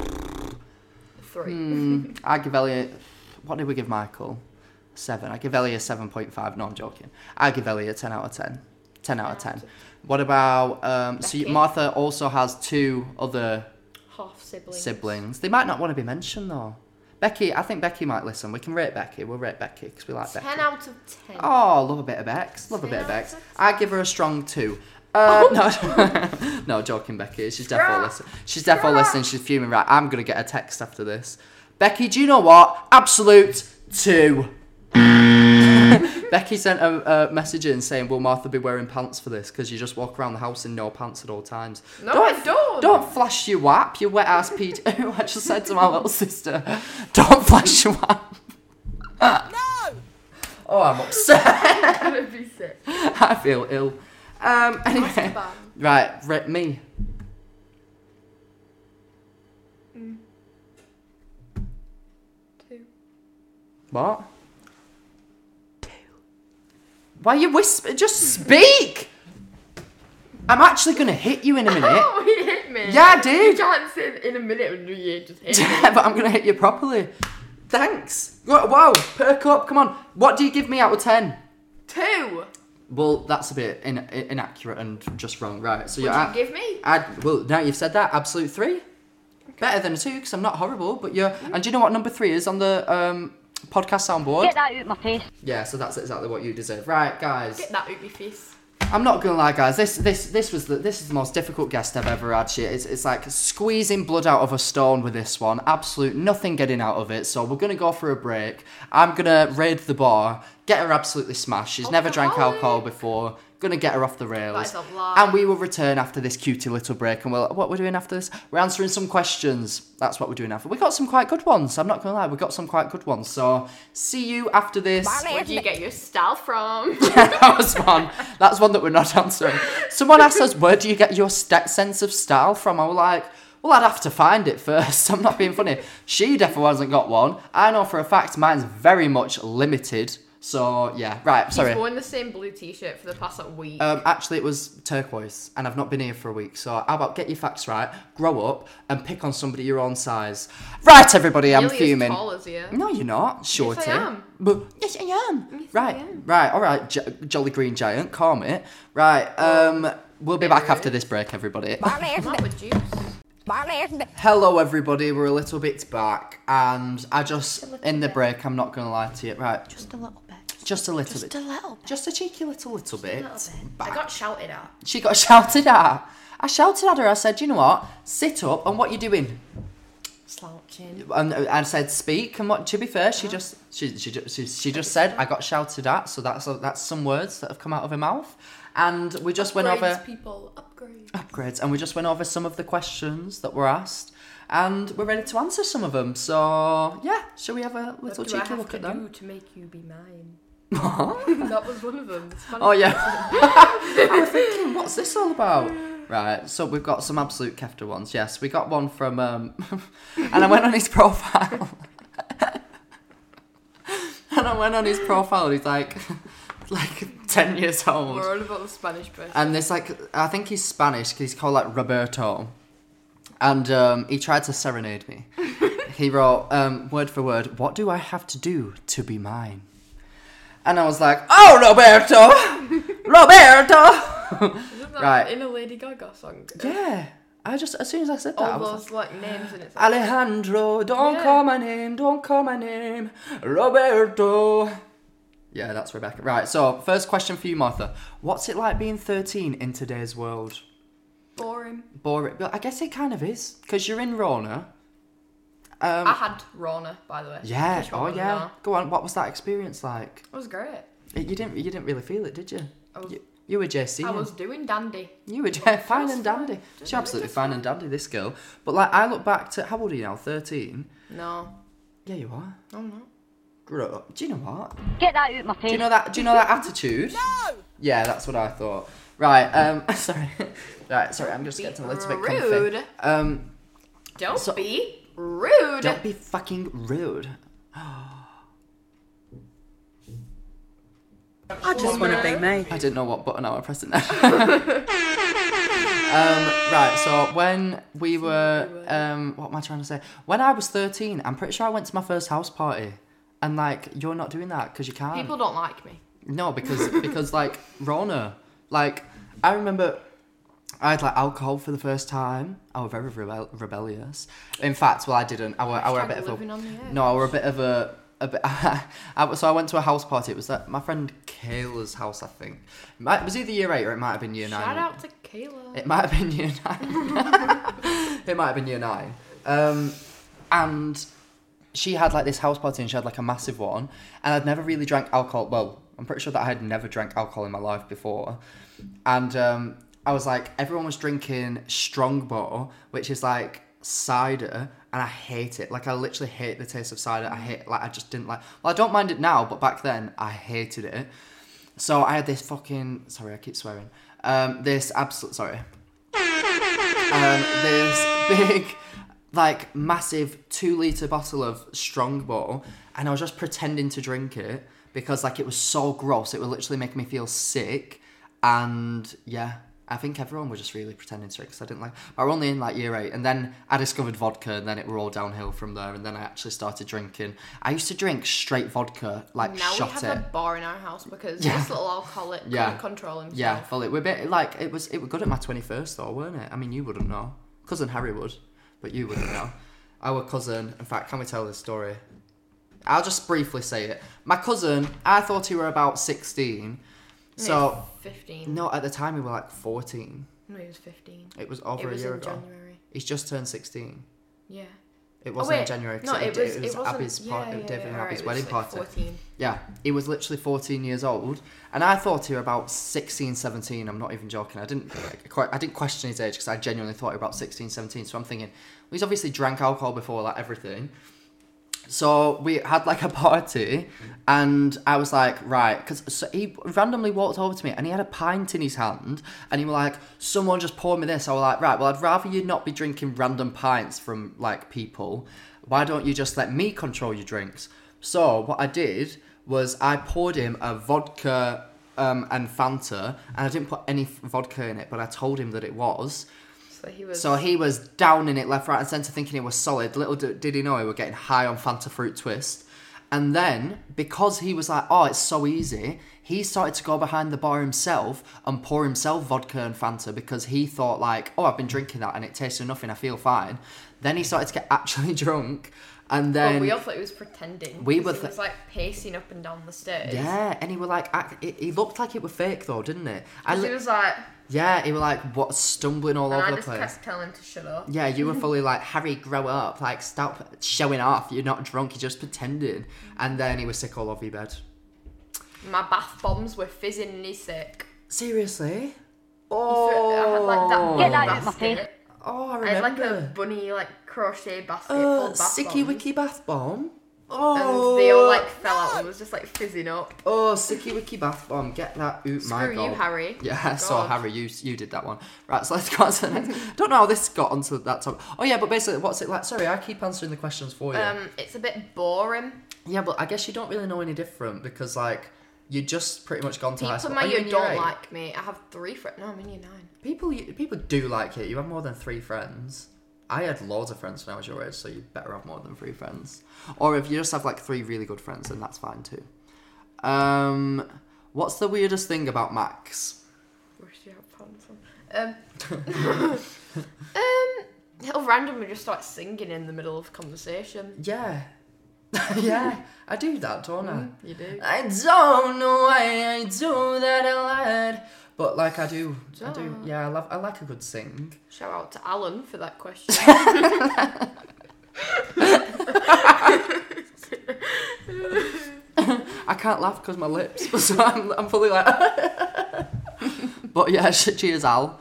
3. I'd give Ellie. What did we give Michael? 7. I give Ellie a 7.5. No, I'm joking. I give Ellie a 10 out of 10. 10 out of 10. What about? So Becky? Martha also has 2 other Half siblings. siblings. They might not want to be mentioned though. Becky, I think Becky might listen. We can rate Becky. We'll rate Becky because we like 10 Becky. out of 10. Oh, love a bit of Bex. Love a 10 bit of out Bex. of 10. I'd give her a strong 2. No, no, joking, Becky. She's definitely listening. She's definitely listening. She's fuming. Right, I'm gonna get a text after this. Becky, do you know what? Absolute 2. Becky sent a message in saying, will Martha be wearing pants for this? Because you just walk around the house in no pants at all times. No, I don't. Don't flash your wap, you wet ass Pete. I just said to my little sister, don't flash your wap. No! Oh, I'm upset. I'm gonna be sick. I feel ill. Anyway. Esteban. Right, rate me. 2. What? 2. Why are you whispering? Just speak! I'm actually going to hit you in a minute. Oh, he hit me. Yeah, I did. You can't say in a minute when you just hit me. But I'm going to hit you properly. Thanks. Wow, perk up. Come on. What do you give me out of 10? 2. Well, that's a bit inaccurate and just wrong. Right, so What did you give me? Well, now you've said that, absolute 3. Better than a 2 because I'm not horrible, but you're. And do you know what number 3 is on the podcast soundboard? Get that out my face. Yeah, so that's exactly what you deserve. Right, guys. Get that out my face. I'm not gonna lie, guys. This is the most difficult guest I've ever had. Shit, it's like squeezing blood out of a stone with this one. Absolute nothing getting out of it. So we're gonna go for a break. I'm gonna raid the bar, get her absolutely smashed. She's never drank Alcoholic. alcohol before. Gonna get her off the rails. That is a lie. And we will return after this cutie little break. And what we're doing after this? We're answering some questions. That's what we're doing after. We got some quite good ones. I'm not gonna lie. We got some quite good ones. So see you after this. Where do you get your style from? That was one. That's one that we're not answering. Someone asked us, where do you get your sense of style from? I was like, well, I'd have to find it first. I'm not being funny. She definitely hasn't got one. I know for a fact mine's very much limited. So, yeah. Right, sorry. He's worn the same blue t-shirt for the past week. Actually, it was turquoise, and I've not been here for a week. So, how about get your facts right, grow up, and pick on somebody your own size. Right, everybody, I'm Nearly fuming. as tall as you. No, you're not, shorty. I am. But yes, I am. Yes, right, I am. right, all right, Jolly Green Giant, calm it. Right, we'll be back after this break, everybody. I'm not with juice. Hello, everybody. We're a little bit back, and I just in the break. I'm not gonna lie to you. Right, Just a little bit. just a little bit. Just a little bit. Just a cheeky little bit. I got shouted at. She got shouted at. I shouted at her. I said, you know what? Sit up. And what you doing? Slouching. And I said, speak. And what? To be fair, she just said I got shouted at. So that's some words that have come out of her mouth. And we just went over People, upgrades. upgrades, and we just went over some of the questions that were asked, and we're ready to answer some of them. So yeah, shall we have a little cheeky look at them? to make you be mine? What? That was one of them. It's funny. Oh yeah. I was thinking, what's this all about? Right, so we've got some absolute kefta ones. Yes, we got one from and I went on his profile. And he's like 10 years old. We're all about the Spanish person. And there's I think he's Spanish because he's called Roberto. And he tried to serenade me. He wrote, word for word, what do I have to do to be mine? And I was like, oh, Roberto! Roberto! Isn't that Right. in a Lady Gaga song? Yeah. As soon as I said that, I All was those like, names and it's like, Alejandro, don't Yeah. call my name, Roberto. Yeah, that's Rebecca. Right, so first question for you, Martha. What's it like being 13 in today's world? boring. Boring. But I guess it kind of is, because you're in Rona. I had Rona, by the way. Yeah, Just oh wanted to yeah. know. Go on, what was that experience like? It was great. You didn't really feel it, did you? I was, You were JC. I was doing dandy. You were fine and fine. dandy. Just She's absolutely just fine fine. and dandy, this girl. But I look back to, how old are you now? 13? No. Yeah, you are. I'm not. Grow up. Do you know what? Get that out my face. Do you know that attitude? No. Yeah, that's what I thought. Right. Sorry. Right. Sorry. I'm just getting a little bit rude. comfy. Don't be rude. Don't be fucking rude. I just want to be me. I didn't know what button I was pressing there. Right. So when we were, what am I trying to say? When I was 13, I'm pretty sure I went to my first house party, and you're not doing that because you can't. People don't like me. No, because Rona. I remember I had alcohol for the first time. I was very rebellious. In fact, well, I didn't. I were a bit of living on the edge. No, I were a bit of a bit. So I went to a house party. It was at my friend Kayla's house, I think. It was either year 8 or it might have been year 9. Shout out to Kayla. It might have been year 9. It might have been year 9. And she had this house party, and she had a massive one. And I'd never really drank alcohol. Well, I'm pretty sure that I had never drank alcohol in my life before. And I was everyone was drinking Strongbow, which is cider, and I hate it. I literally hate the taste of cider. I just didn't well, I don't mind it now, but back then I hated it. So I had this fucking, sorry, I keep swearing. This big, massive 2-litre bottle of Strongbow, and I was just pretending to drink it because it was so gross. It would literally make me feel sick. And yeah, I think everyone was just really pretending to drink because I didn't I was only in year 8, and then I discovered vodka, and then it were all downhill from there, and then I actually started drinking. I used to drink straight vodka, Now shot we have it. a bar in our house because Yeah. this little alcoholic Yeah. couldn't control himself. Yeah, fully. We're a bit it was good at my 21st though, weren't it? I mean, you wouldn't know. Cousin Harry would, but you wouldn't know. Our cousin, in fact, can we tell this story? I'll just briefly say it. My cousin, I thought he were about 16. So 15. no, at the time we were 14. No, he was 15. It was over It was a year in ago. January. He's just turned 16. Yeah. It wasn't in wait. January. 'cause No, it was wasn't. Abby's David and right, Abby's it was wedding like party. 14. Yeah, he was literally 14 years old, and I thought he was about 16, 17. I'm not even joking. I didn't question his age because I genuinely thought he was about 16, 17. So I'm thinking, well, he's obviously drank alcohol before, like everything. So we had like a party, and I was like, right, because he randomly walked over to me, and he had a pint in his hand, and he was like, someone just poured me this. I was like, right, well, I'd rather you not be drinking random pints from like people. Why don't you just let me control your drinks? So what I did was I poured him a vodka and Fanta, and I didn't put any vodka in it, but I told him that it was. So he was down in it left, right and centre thinking it was solid. Little did he know he was getting high on Fanta Fruit Twist. And then, because he was like, oh, it's so easy, he started to go behind the bar himself and pour himself vodka and Fanta because he thought like, oh, I've been drinking that and it tasted nothing, I feel fine. Then he started to get actually drunk. And then... Well, we all thought he was pretending. He was like pacing up and down the stairs. Yeah, and he was like, he looked like it was fake though, didn't it? He was like... Yeah, he was like, what, stumbling all over the place. And I just kept telling him to shut up. Yeah, you were fully like, Harry, grow up. Like, stop showing off. You're not drunk, you're just pretending. And then he was sick all over your bed. My bath bombs were fizzing and he's sick. Seriously? I had like that Get that basket. out of my face. Oh, I I had remember. like a bunny crochet basket full of bath Sicky bombs. Wicky bath bomb. And Oh. they all fell out and was just fizzing up. Oh, Sicky Wicky bath bomb. Get that out, my Screw god. you, Harry. Yeah, so God. Harry, you did that one. Right, so let's go on to the next. Don't know how this got onto that topic. Oh yeah, but basically, what's it like? Sorry, I keep answering the questions for you. It's a bit boring. Yeah, but I guess you don't really know any different because you just pretty much gone to high People school. in my Are you year in year don't eight? like me. I have 3 friends. No, I'm in year 9. People do like it. You have more than 3 friends. I had loads of friends when I was your age, so you better have more than 3 friends. Or if you just have 3 really good friends, then that's fine too. What's the weirdest thing about Max? Where's your pants on? He'll randomly just start singing in the middle of conversation. Yeah. Yeah, I do that, don't I? You do. I don't know why I do that a lot. But I do. Yeah, I like a good sing. Shout out to Alan for that question. I can't laugh because my lips, so I'm fully like. But yeah, cheers, Al.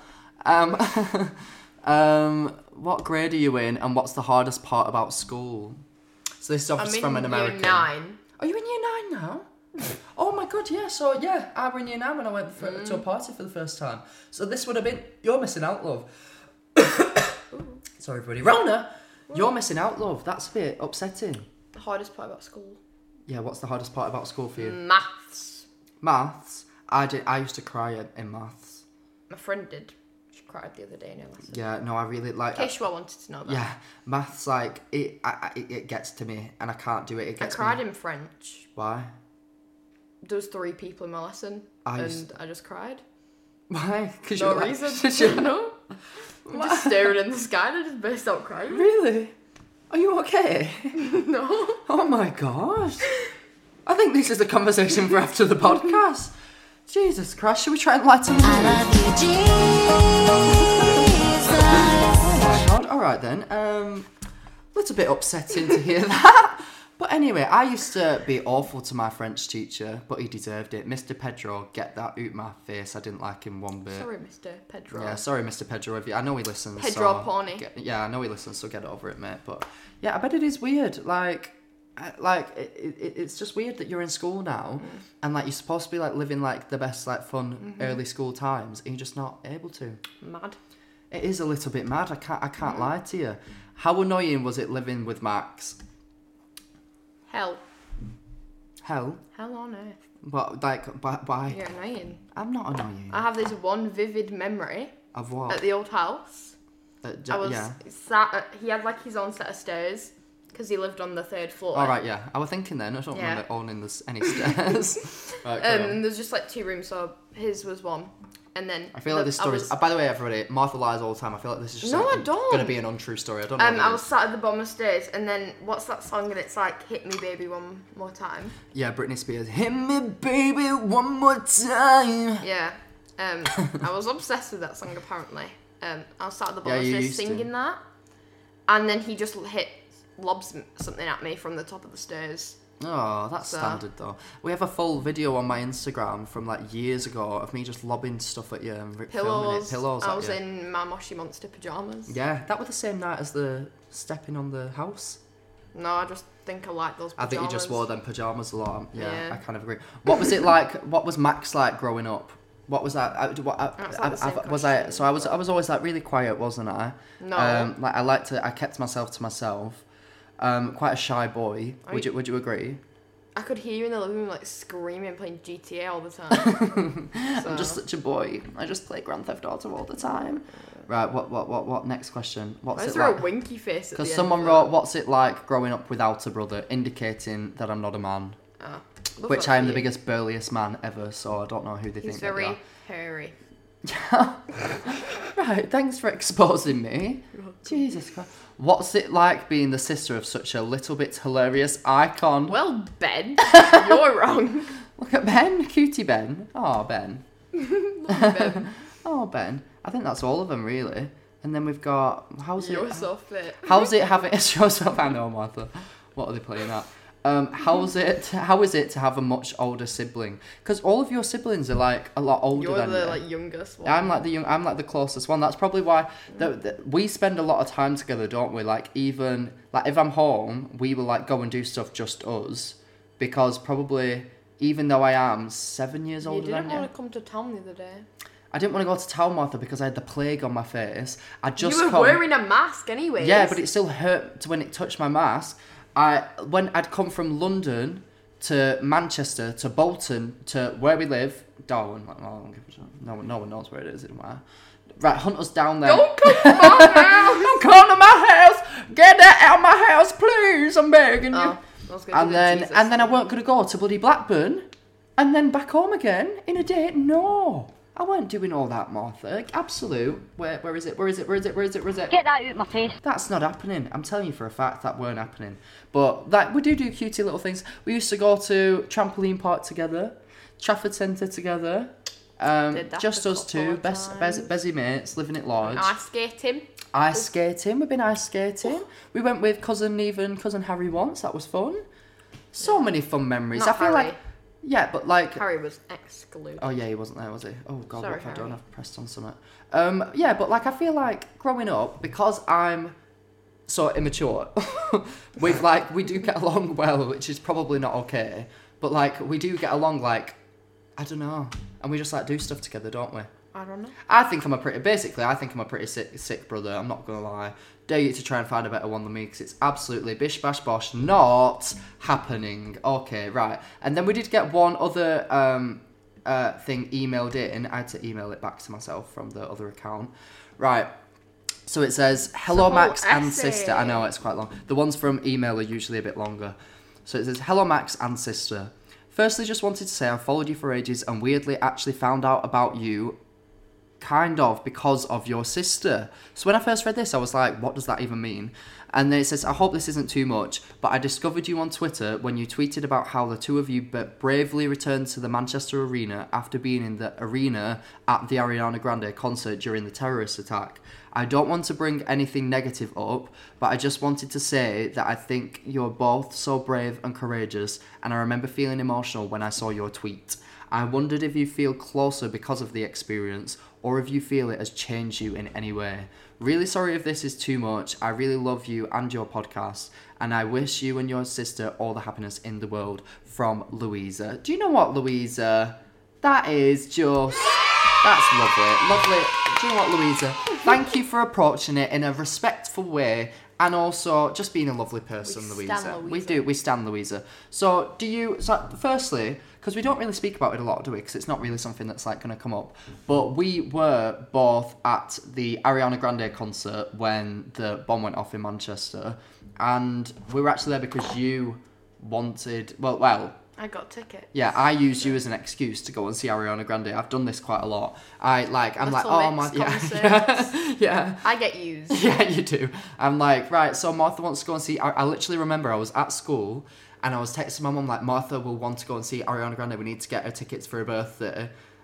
What grade are you in, and what's the hardest part about school? So this is obviously from an American. Year 9. Are you in year 9 now? Oh my god, yeah. So yeah, I was in year 9 when I went to a party for the first time. So this would have been. You're missing out, love. Sorry, everybody. Rona, you're missing out, love. That's a bit upsetting. The hardest part about school? Yeah, what's the hardest part about school for you? Maths. Maths. I used to cry in maths. My friend did. She cried the other day in her lesson. Yeah, no, I really like. In case you all wanted to know that. Yeah, maths it gets to me and I can't do it. It I gets cried me. in French. Why? There was 3 people in my lesson, I just cried. Why? Because No reason. No. I'm just staring in the sky and I just burst out crying. Really? Are you okay? No. Oh my gosh. I think this is a conversation for after the podcast. Jesus Christ, should we try and lighten the mood? I love you, Jesus. Oh my god, alright then. Little bit upsetting to hear that. But anyway, I used to be awful to my French teacher, but he deserved it. Mr. Pedro, get that out my face. I didn't like him one bit. Sorry, Mr. Pedro. Yeah, sorry, Mr. Pedro. I know he listens. Pedro so Pony. Yeah, I know he listens, so get over it, mate. But yeah, I bet it is weird. It's just weird that you're in school now, and you're supposed to be living the best fun early school times, and you're just not able to. Mad. It is a little bit mad. I can't lie to you. How annoying was it living with Max? Hell. Hell? Hell on earth. What? Why? You're annoying. I'm not annoying. I have this one vivid memory Of what? at the old house. I was. Yeah. He had his own set of stairs because he lived on the 3rd floor. All right. Yeah. I was thinking then. I don't remember owning any stairs. Right, carry on. There's just 2 rooms, so his was one, and then I feel like this story. By the way, everybody, Martha lies all the time. I feel like this is just No, I don't. going to be an untrue story. I don't know. I was sat at the bottom of the stairs, and then what's that song? And it's "Hit Me, Baby, One More Time." Yeah, Britney Spears. Hit me, baby, one more time. Yeah. I was obsessed with that song apparently. I was sat at the bottom of the you stairs used to. singing that, and then he just hit lobs something at me from the top of the stairs. Oh, that's So- standard though. We have a full video on my Instagram from like years ago of me just lobbing stuff at you and filming it. Pillows I at was you. in my Moshi Monster pyjamas. Yeah, that was the same night as the stepping on the house. No, I just think I like those I pyjamas. think you just wore them pyjamas a lot. Yeah, Yeah. I kind of agree. What was it like? What was Max like growing up? What was that? That's like the same Was I? question. So I was always like really quiet, wasn't I? No. I kept myself to myself. Quite a shy boy. Are Would you agree? I could hear you in the living room like screaming, playing GTA all the time. I'm just such a boy. I just play Grand Theft Auto all the time. Right. What? Next question. What's Why is it there like? a winky face at the Because end someone of wrote, that? "What's it like growing up without a brother?" Indicating that I'm not a man. Ah, love Which that I am for the you. biggest, burliest man ever. So I don't know who they He's think that they very are. hairy. Right, thanks for exposing me. Jesus Christ. What's it like being the sister of such a little bit hilarious icon? Well, Ben, you're wrong. Look at Ben, cutie Ben. Oh, Ben. Ben, Oh, Ben. I think that's all of them, really. And then we've got, you're so fit. how's it having, show us up, I know, Martha. What are they playing at? How is it to have a much older sibling? Because all of your siblings are like a lot older You're than the you. like youngest one. I'm like the closest one. That's probably why we spend a lot of time together, don't we? Like even like if I'm home, we will like go and do stuff just us, because probably even though I am 7 years You older than didn't you, want to come to town the other day. I didn't want to go to town, Martha, because I had the plague on my face. I just You were wearing a mask anyways. yeah, but it still hurt when it touched my mask. When I'd come from London to Manchester to Bolton to where we live, Darwin. Like, well, I don't give a shit. No one knows where it is anywhere. Right, hunt us down there. Don't come to my house. Don't come to my house. Get that out of my house, please. I'm begging you. Oh, I was gonna And do then Jesus. I weren't gonna go to bloody Blackburn, and then back home again in a day. No, I weren't doing all that, Martha. Absolute. Where is it? Where is it? Get that out my face. That's not happening. I'm telling you for a fact that weren't happening. But like we do cutie little things. We used to go to trampoline park together, Trafford Centre together. Did that Just a us couple two, of Bezzy mates, living at large. Ice skating. Ice skating. We've been ice skating. We went with cousin Harry once. That was fun. So many fun memories. Not I feel Harry. like, yeah, but like, Harry was excluded. oh yeah, he wasn't there, was he? Oh god, Sorry, what if I don't Harry. have pressed on something? Yeah, but like I feel like growing up, because I'm so immature, we do get along well, which is probably not okay. But like we do get along like, I don't know, and we just like do stuff together, don't we? I don't know. I think I'm a pretty sick brother. I'm not gonna lie. Dare you to try and find a better one than me, because it's absolutely bish bash bosh not happening. Okay, right. And then we did get one other thing emailed in. I had to email it back to myself from the other account. Right. So it says, "Hello, whole Max and essay. sister." I know it's quite long. The ones from email are usually a bit longer. So it says, "Hello, Max and sister. Firstly, just wanted to say I followed you for ages and weirdly actually found out about you kind of because of your sister." So when I first read this, I was like, what does that even mean? And then it says, "I hope this isn't too much, but I discovered you on Twitter when you tweeted about how the two of you bravely returned to the Manchester Arena after being in the arena at the Ariana Grande concert during the terrorist attack. I don't want to bring anything negative up, but I just wanted to say that I think you're both so brave and courageous, and I remember feeling emotional when I saw your tweet. I wondered if you feel closer because of the experience, or if you feel it has changed you in any way. Really sorry if this is too much. I really love you and your podcast, and I wish you and your sister all the happiness in the world. From Louisa." Do you know what, Louisa? That is just... That's lovely. Lovely. Do you know what, Louisa? Thank you for approaching it in a respectful way, and also just being a lovely person, We Louisa. stan We Louisa. do. We stand Louisa. So, firstly, because we don't really speak about it a lot, do we? Because it's not really something that's like going to come up. But we were both at the Ariana Grande concert when the bomb went off in Manchester, and we were actually there because you wanted. Well. I got tickets. Yeah, I used you as an excuse to go and see Ariana Grande. I've done this quite a lot. I'm like, oh my, Mix yeah, concerts. yeah. I get used. Yeah, you do. I'm like, right, so Martha wants to go and see... I literally remember I was at school and I was texting my mum like, Martha will want to go and see Ariana Grande. We need to get her tickets for her birthday.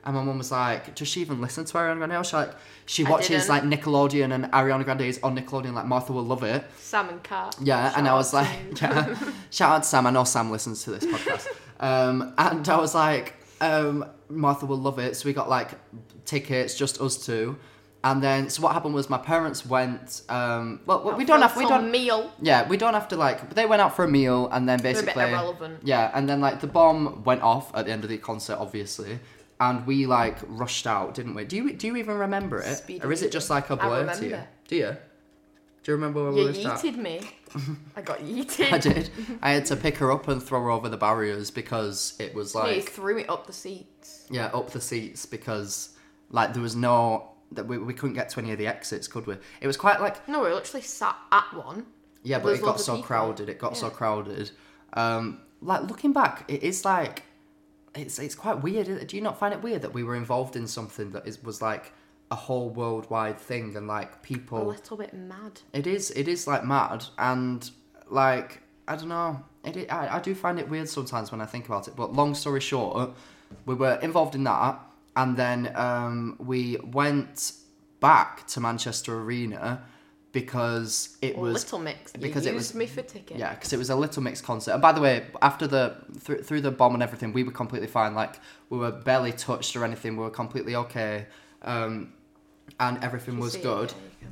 And my mum was like, does she even listen to Ariana Grande? She I watches didn't. like Nickelodeon, and Ariana Grande is on Nickelodeon, like Martha will love it. Sam and Kat. Yeah, and I was Shout like, out to you. yeah, shout out to Sam. I know Sam listens to this podcast. And I was like, Martha will love it. So we got like tickets, just us two. And then, so what happened was my parents went, we don't meal. yeah, we don't have to like, they went out for a meal and then They're a bit basically, irrelevant. yeah, and then like the bomb went off at the end of the concert, obviously. And we like rushed out, didn't we? Do you even remember it? Speedy Or is it just like a blur to you? remember. Do you? Do you remember where we You rushed out? yeeted me. I got yeeted. I did. I had to pick her up and throw her over the barriers because it was You like, threw me up the seats. yeah, up the seats because like there was no, that we couldn't get to any of the exits, could we? It was quite like, No, we literally sat at one. yeah, but There's it got loads of so people. crowded. It got so Yeah. crowded. Like looking back, it is like, it's quite weird. Do you not find it weird that we were involved in something that was like a whole worldwide thing and like A people? little bit mad. It is like mad, and like I don't know. I do find it weird sometimes when I think about it. But long story short, we were involved in that, and then we went back to Manchester Arena because it was Little Mix. You because used it was me for tickets. yeah, because it was a Little Mix concert. And by the way, after through the bomb and everything, we were completely fine. Like we were barely touched or anything. We were completely okay, and everything was See, good. yeah, you can.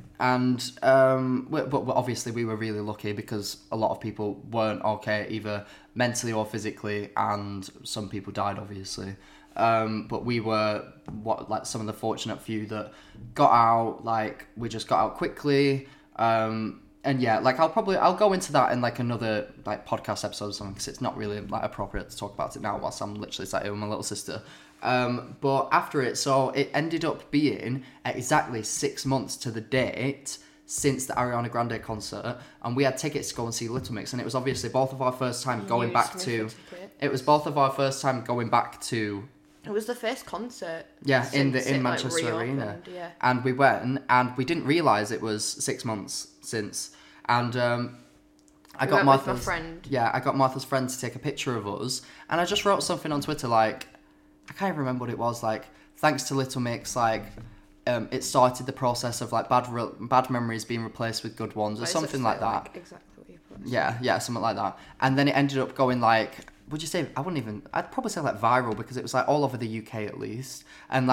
And but obviously we were really lucky because a lot of people weren't okay either mentally or physically, and some people died obviously. But we were some of the fortunate few that got out. Like we just got out quickly. And yeah, like I'll go into that in like another like podcast episode or something because it's not really like appropriate to talk about it now whilst I'm literally sat here with my little sister. But after it, so it ended up being exactly 6 months to the date since the Ariana Grande concert, and we had tickets to go and see Little Mix, and it was obviously both of our first time going Used back me to. for tickets. It was both of our first time going back to. It was the first concert. Yeah, in since it, Manchester like, Arena, reopened, yeah. and we went, and we didn't realise it was 6 months since, and I We got went with Martha's my friend. Yeah, I got Martha's friend to take a picture of us, and I just wrote something on Twitter like, I can't even remember what it was, like thanks to Little Mix, like it started the process of like bad memories being replaced with good ones, or But it's something just like that. exactly what you put. Yeah, something like that. And then it ended up going like, would you say, I'd probably say like viral because it was like all over the UK at least. And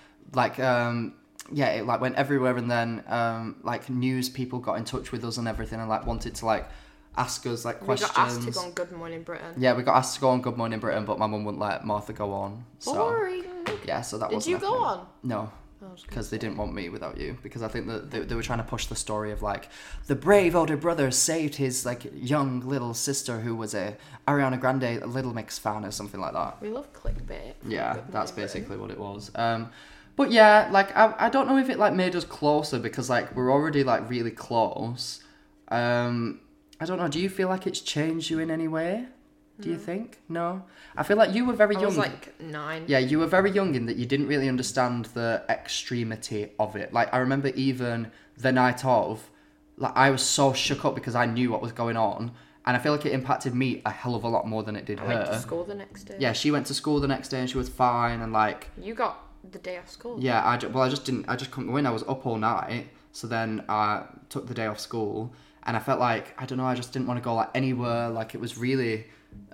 yeah, it like went everywhere, and then like news people got in touch with us and everything and like wanted to like ask us like questions. We got asked to go on Good Morning Britain. Yeah, we got asked to go on Good Morning Britain, but my mum wouldn't let Martha go on. So Boring. yeah, so that Did wasn't you happening. go on? No. I was gonna Because they say. didn't want me without you. Because I think that they were trying to push the story of like the brave older brother saved his like young little sister who was a Ariana Grande Little Mix fan or something like that. We love clickbait. Yeah, Good that's Morning basically what it was. But yeah, like I don't know if it like made us closer because like we're already like really close. I don't know. Do you feel like it's changed you in any way? Do you think? No? I feel like you were very Britain. I young. was like 9. Yeah, you were very young in that you didn't really understand the extremity of it. Like, I remember even the night of, like, I was so shook up because I knew what was going on. And I feel like it impacted me a hell of a lot more than it did I her. went to school the next day. Yeah, she went to school the next day and she was fine. And, like, You got the day off school. yeah, I just couldn't go in. I was up all night. So then I took the day off school. And I felt like, I don't know, I just didn't want to go, like, anywhere. Like, it was really...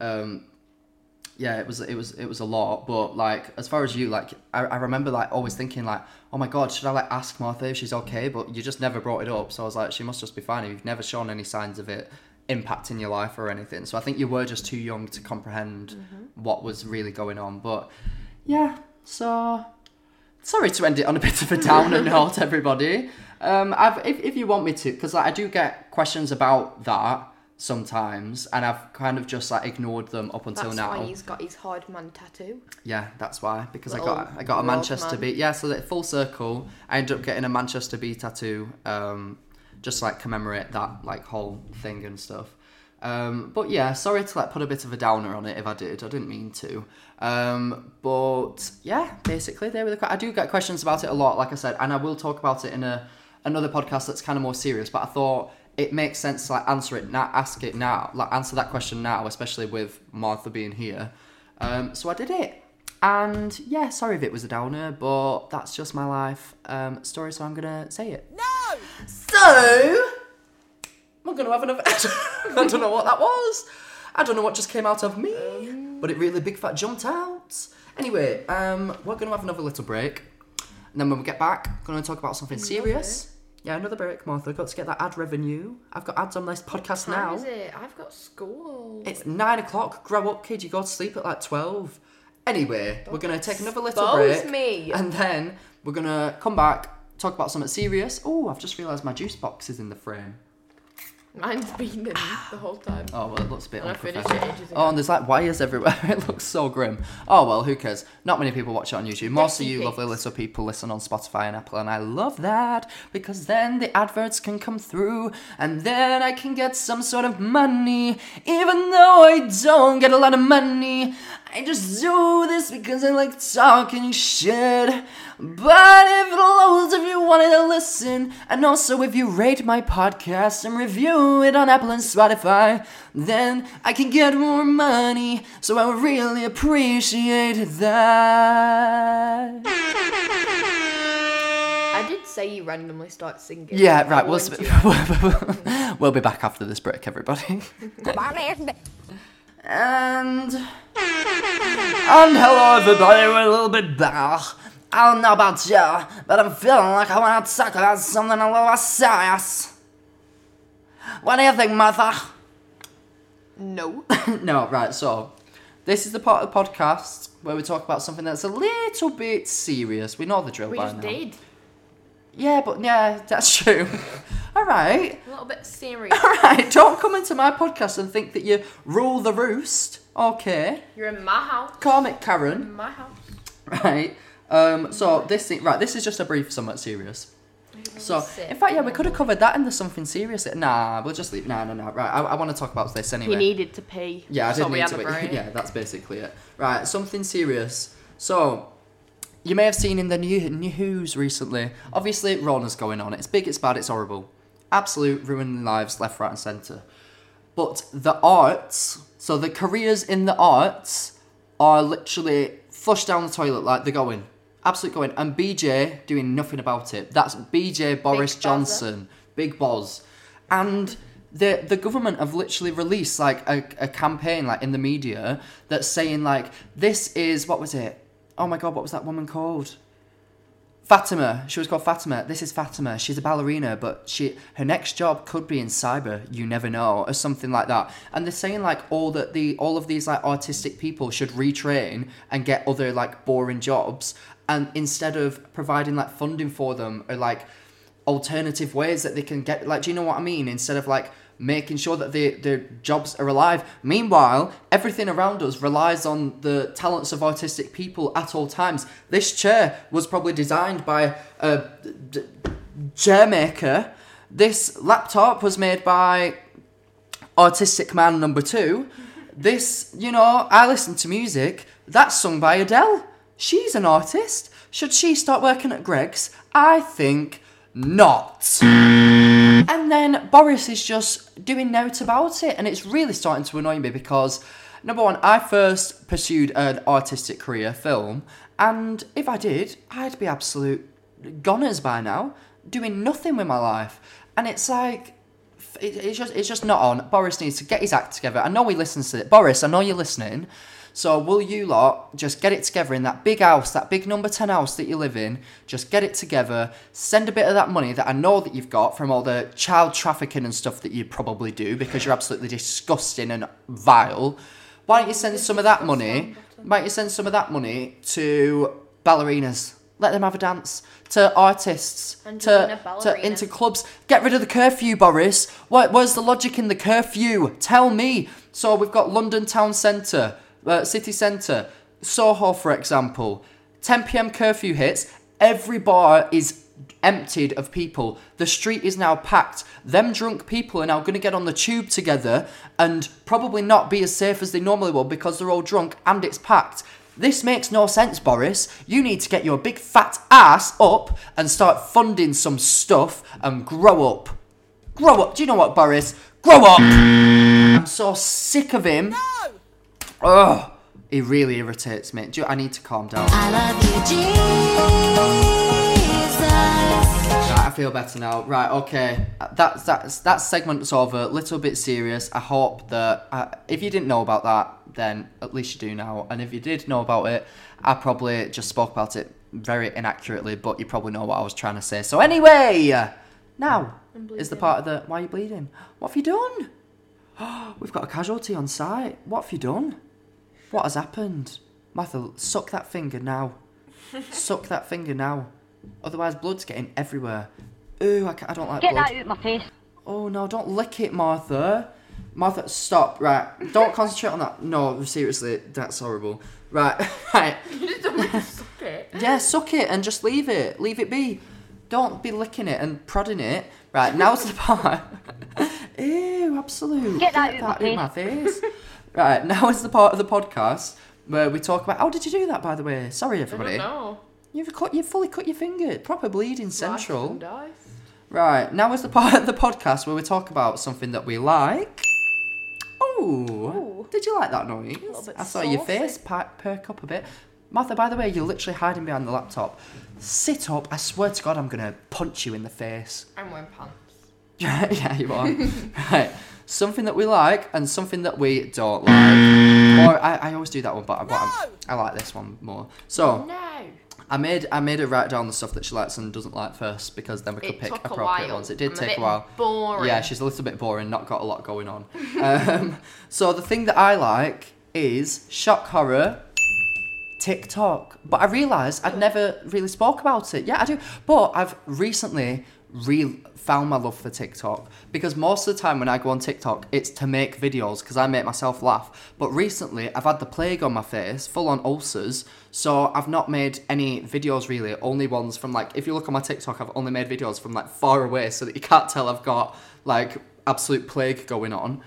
yeah, it was a lot, but like as far as you, like I remember like always thinking like, oh my god, should I like ask Martha if she's okay? But you just never brought it up, so I was like, she must just be fine. You've never shown any signs of it impacting your life or anything, so I think you were just too young to comprehend what was really going on. But yeah, so sorry to end it on a bit of a downer note, everybody. If you want me to, because like, I do get questions about that sometimes, and I've kind of just like ignored them up until That's now. why he's got his hard man tattoo. Yeah, that's why, because I Little got a road Manchester man. Bee. Yeah, so that full circle, I ended up getting a Manchester Bee tattoo, just like commemorate that like whole thing and stuff. But yeah, sorry to like put a bit of a downer on it if I did. I didn't mean to. But yeah, basically they were I do get questions about it a lot, like I said, and I will talk about it in another podcast that's kind of more serious. But I thought it makes sense to like answer that question now, especially with Martha being here. So I did it. And yeah, sorry if it was a downer, but that's just my life story, so I'm gonna say it. No! So, I'm gonna have another. I don't know what that was. I don't know what just came out of me, but it really big fat jumped out. Anyway, we're gonna have another little break, and then when we get back, we're gonna talk about something serious. Yeah, another break, Martha. Got to get that ad revenue. I've got ads on this podcast now. What time is it? I've got school. It's 9 o'clock. Grow up, kid. You go to sleep at like 12. Anyway, we're going to take another little break. Me. And then we're going to come back, talk about something serious. Oh, I've just realised my juice box is in the frame. Mine's been in the whole time. Oh, well, it looks a bit And I unprofessional. finished it ages ago. Oh, and there's like wires everywhere. It looks so grim. Oh, well, who cares? Not many people watch it on YouTube. Most of you lovely little people listen on Spotify and Apple, and I love that because then the adverts can come through and then I can get some sort of money. Even though I don't get a lot of money, I just do this because I like talking shit. But if loads of you wanted to listen, and also if you rate my podcast and review it on Apple and Spotify, then I can get more money, so I would really appreciate that. I did say you randomly start singing. Yeah, right, we'll be back after this break, everybody. And hello everybody, we're a little bit back. I don't know about you, but I'm feeling like I want to talk about something a little serious. What do you think, Martha? No. No, right, so this is the part of the podcast where we talk about something that's a little bit serious. We know the drill We by just now. did. Yeah, but yeah, that's true. Alright. A little bit serious. Alright, don't come into my podcast and think that you rule the roost. Okay. You're in my house. Call me Karen. In my house. Right. So this is just a brief somewhat serious. So, in fact, yeah, we could have covered that in the something serious. Nah, we'll just leave. No. Right, I want to talk about this anyway. He needed to pee. Yeah, I so did we need had to. a break. Yeah, that's basically it. Right, something serious. So, you may have seen in the news recently. Obviously, Rona's going on. It's big, it's bad, it's horrible. Absolute ruining lives left, right, and centre. But the arts, so the careers in the arts, are literally flushed down the toilet like they're going. Absolutely going. And BJ doing nothing about it. That's BJ Boris Johnson. Big Boz. And the government have literally released like a campaign like in the media that's saying like, this is, what was it? Oh my God, what was that woman called? Fatima. She was called Fatima. This is Fatima. She's a ballerina, but her next job could be in cyber. You never know, or something like that. And they're saying like all of these like artistic people should retrain and get other like boring jobs, and instead of providing like funding for them or like alternative ways that they can get, like, do you know what I mean? Instead of like making sure that their jobs are alive. Meanwhile, everything around us relies on the talents of artistic people at all times. This chair was probably designed by a chair maker. This laptop was made by artistic man number 2. This, I listen to music. That's sung by Adele. She's an artist. Should she start working at Greggs? I think not. And then Boris is just doing note about it, and it's really starting to annoy me because, number one, I first pursued an artistic career, film, and if I did, I'd be absolute goners by now, doing nothing with my life. And it's like, it's just not on. Boris needs to get his act together. I know he listens to it. Boris, I know you're listening. So will you lot just get it together in that big house, that big number 10 house that you live in, just get it together, send a bit of that money that I know that you've got from all the child trafficking and stuff that you probably do because you're absolutely disgusting and vile. Why don't you send some of that money, to ballerinas? Let them have a dance. To artists. Into clubs. Get rid of the curfew, Boris. Where's the logic in the curfew? Tell me. So we've got London Town Centre. City Centre, Soho, for example. 10 p.m. curfew hits. Every bar is emptied of people. The street is now packed. Them drunk people are now going to get on the tube together and probably not be as safe as they normally will because they're all drunk and it's packed. This makes no sense, Boris. You need to get your big fat ass up and start funding some stuff and grow up. Grow up. Do you know what, Boris? Grow up. I'm so sick of him. No! Ugh, He really irritates me. I need to calm down. I love you, Jesus. Right, I feel better now. Right, okay. That segment's over. A little bit serious. I hope that if you didn't know about that, then at least you do now. And if you did know about it, I probably just spoke about it very inaccurately, but you probably know what I was trying to say. So anyway, now is the part of the... Why are you bleeding? What have you done? We've got a casualty on site. What have you done? What has happened? Martha, suck that finger now. Suck that finger now. Otherwise, blood's getting everywhere. Ooh, I don't like Get blood. that out of my face. Oh, no, don't lick it, Martha. Martha, stop. Right, don't concentrate on that. No, seriously, that's horrible. Right, right. You just don't want to suck it. Yeah, suck it and just leave it. Leave it be. Don't be licking it and prodding it. Right, now's the part. Ew, absolute. Get that out of my face. Right, now is the part of the podcast where we talk about... How did you do that, by the way? Sorry, everybody. I don't know. You've fully cut your finger. Proper bleeding central. Slice and dice. Right, now is the part of the podcast where we talk about something that we like. Ooh. Did you like that noise? bit I saw your saucy. face perk up a bit. Martha, by the way, you're literally hiding behind the laptop. Sit up. I swear to God, I'm going to punch you in the face. I'm wearing pants. Yeah, you are. Right. Something that we like and something that we don't like. Or I always do that one, but I like this one more. So, No. I made her write down the stuff that she likes and doesn't like first, because then we could It pick took a appropriate while. ones. It did I'm take bit a while. Boring. Yeah, she's a little bit boring, not got a lot going on. So the thing that I like is shock horror, TikTok. But I realised I'd never really spoke about it. Yeah, I do. But I've recently found my love for TikTok, because most of the time when I go on TikTok, it's to make videos, because I make myself laugh. But recently, I've had the plague on my face, full on ulcers, so I've not made any videos really, only ones from like, if you look on my TikTok, I've only made videos from like far away, so that you can't tell I've got like absolute plague going on.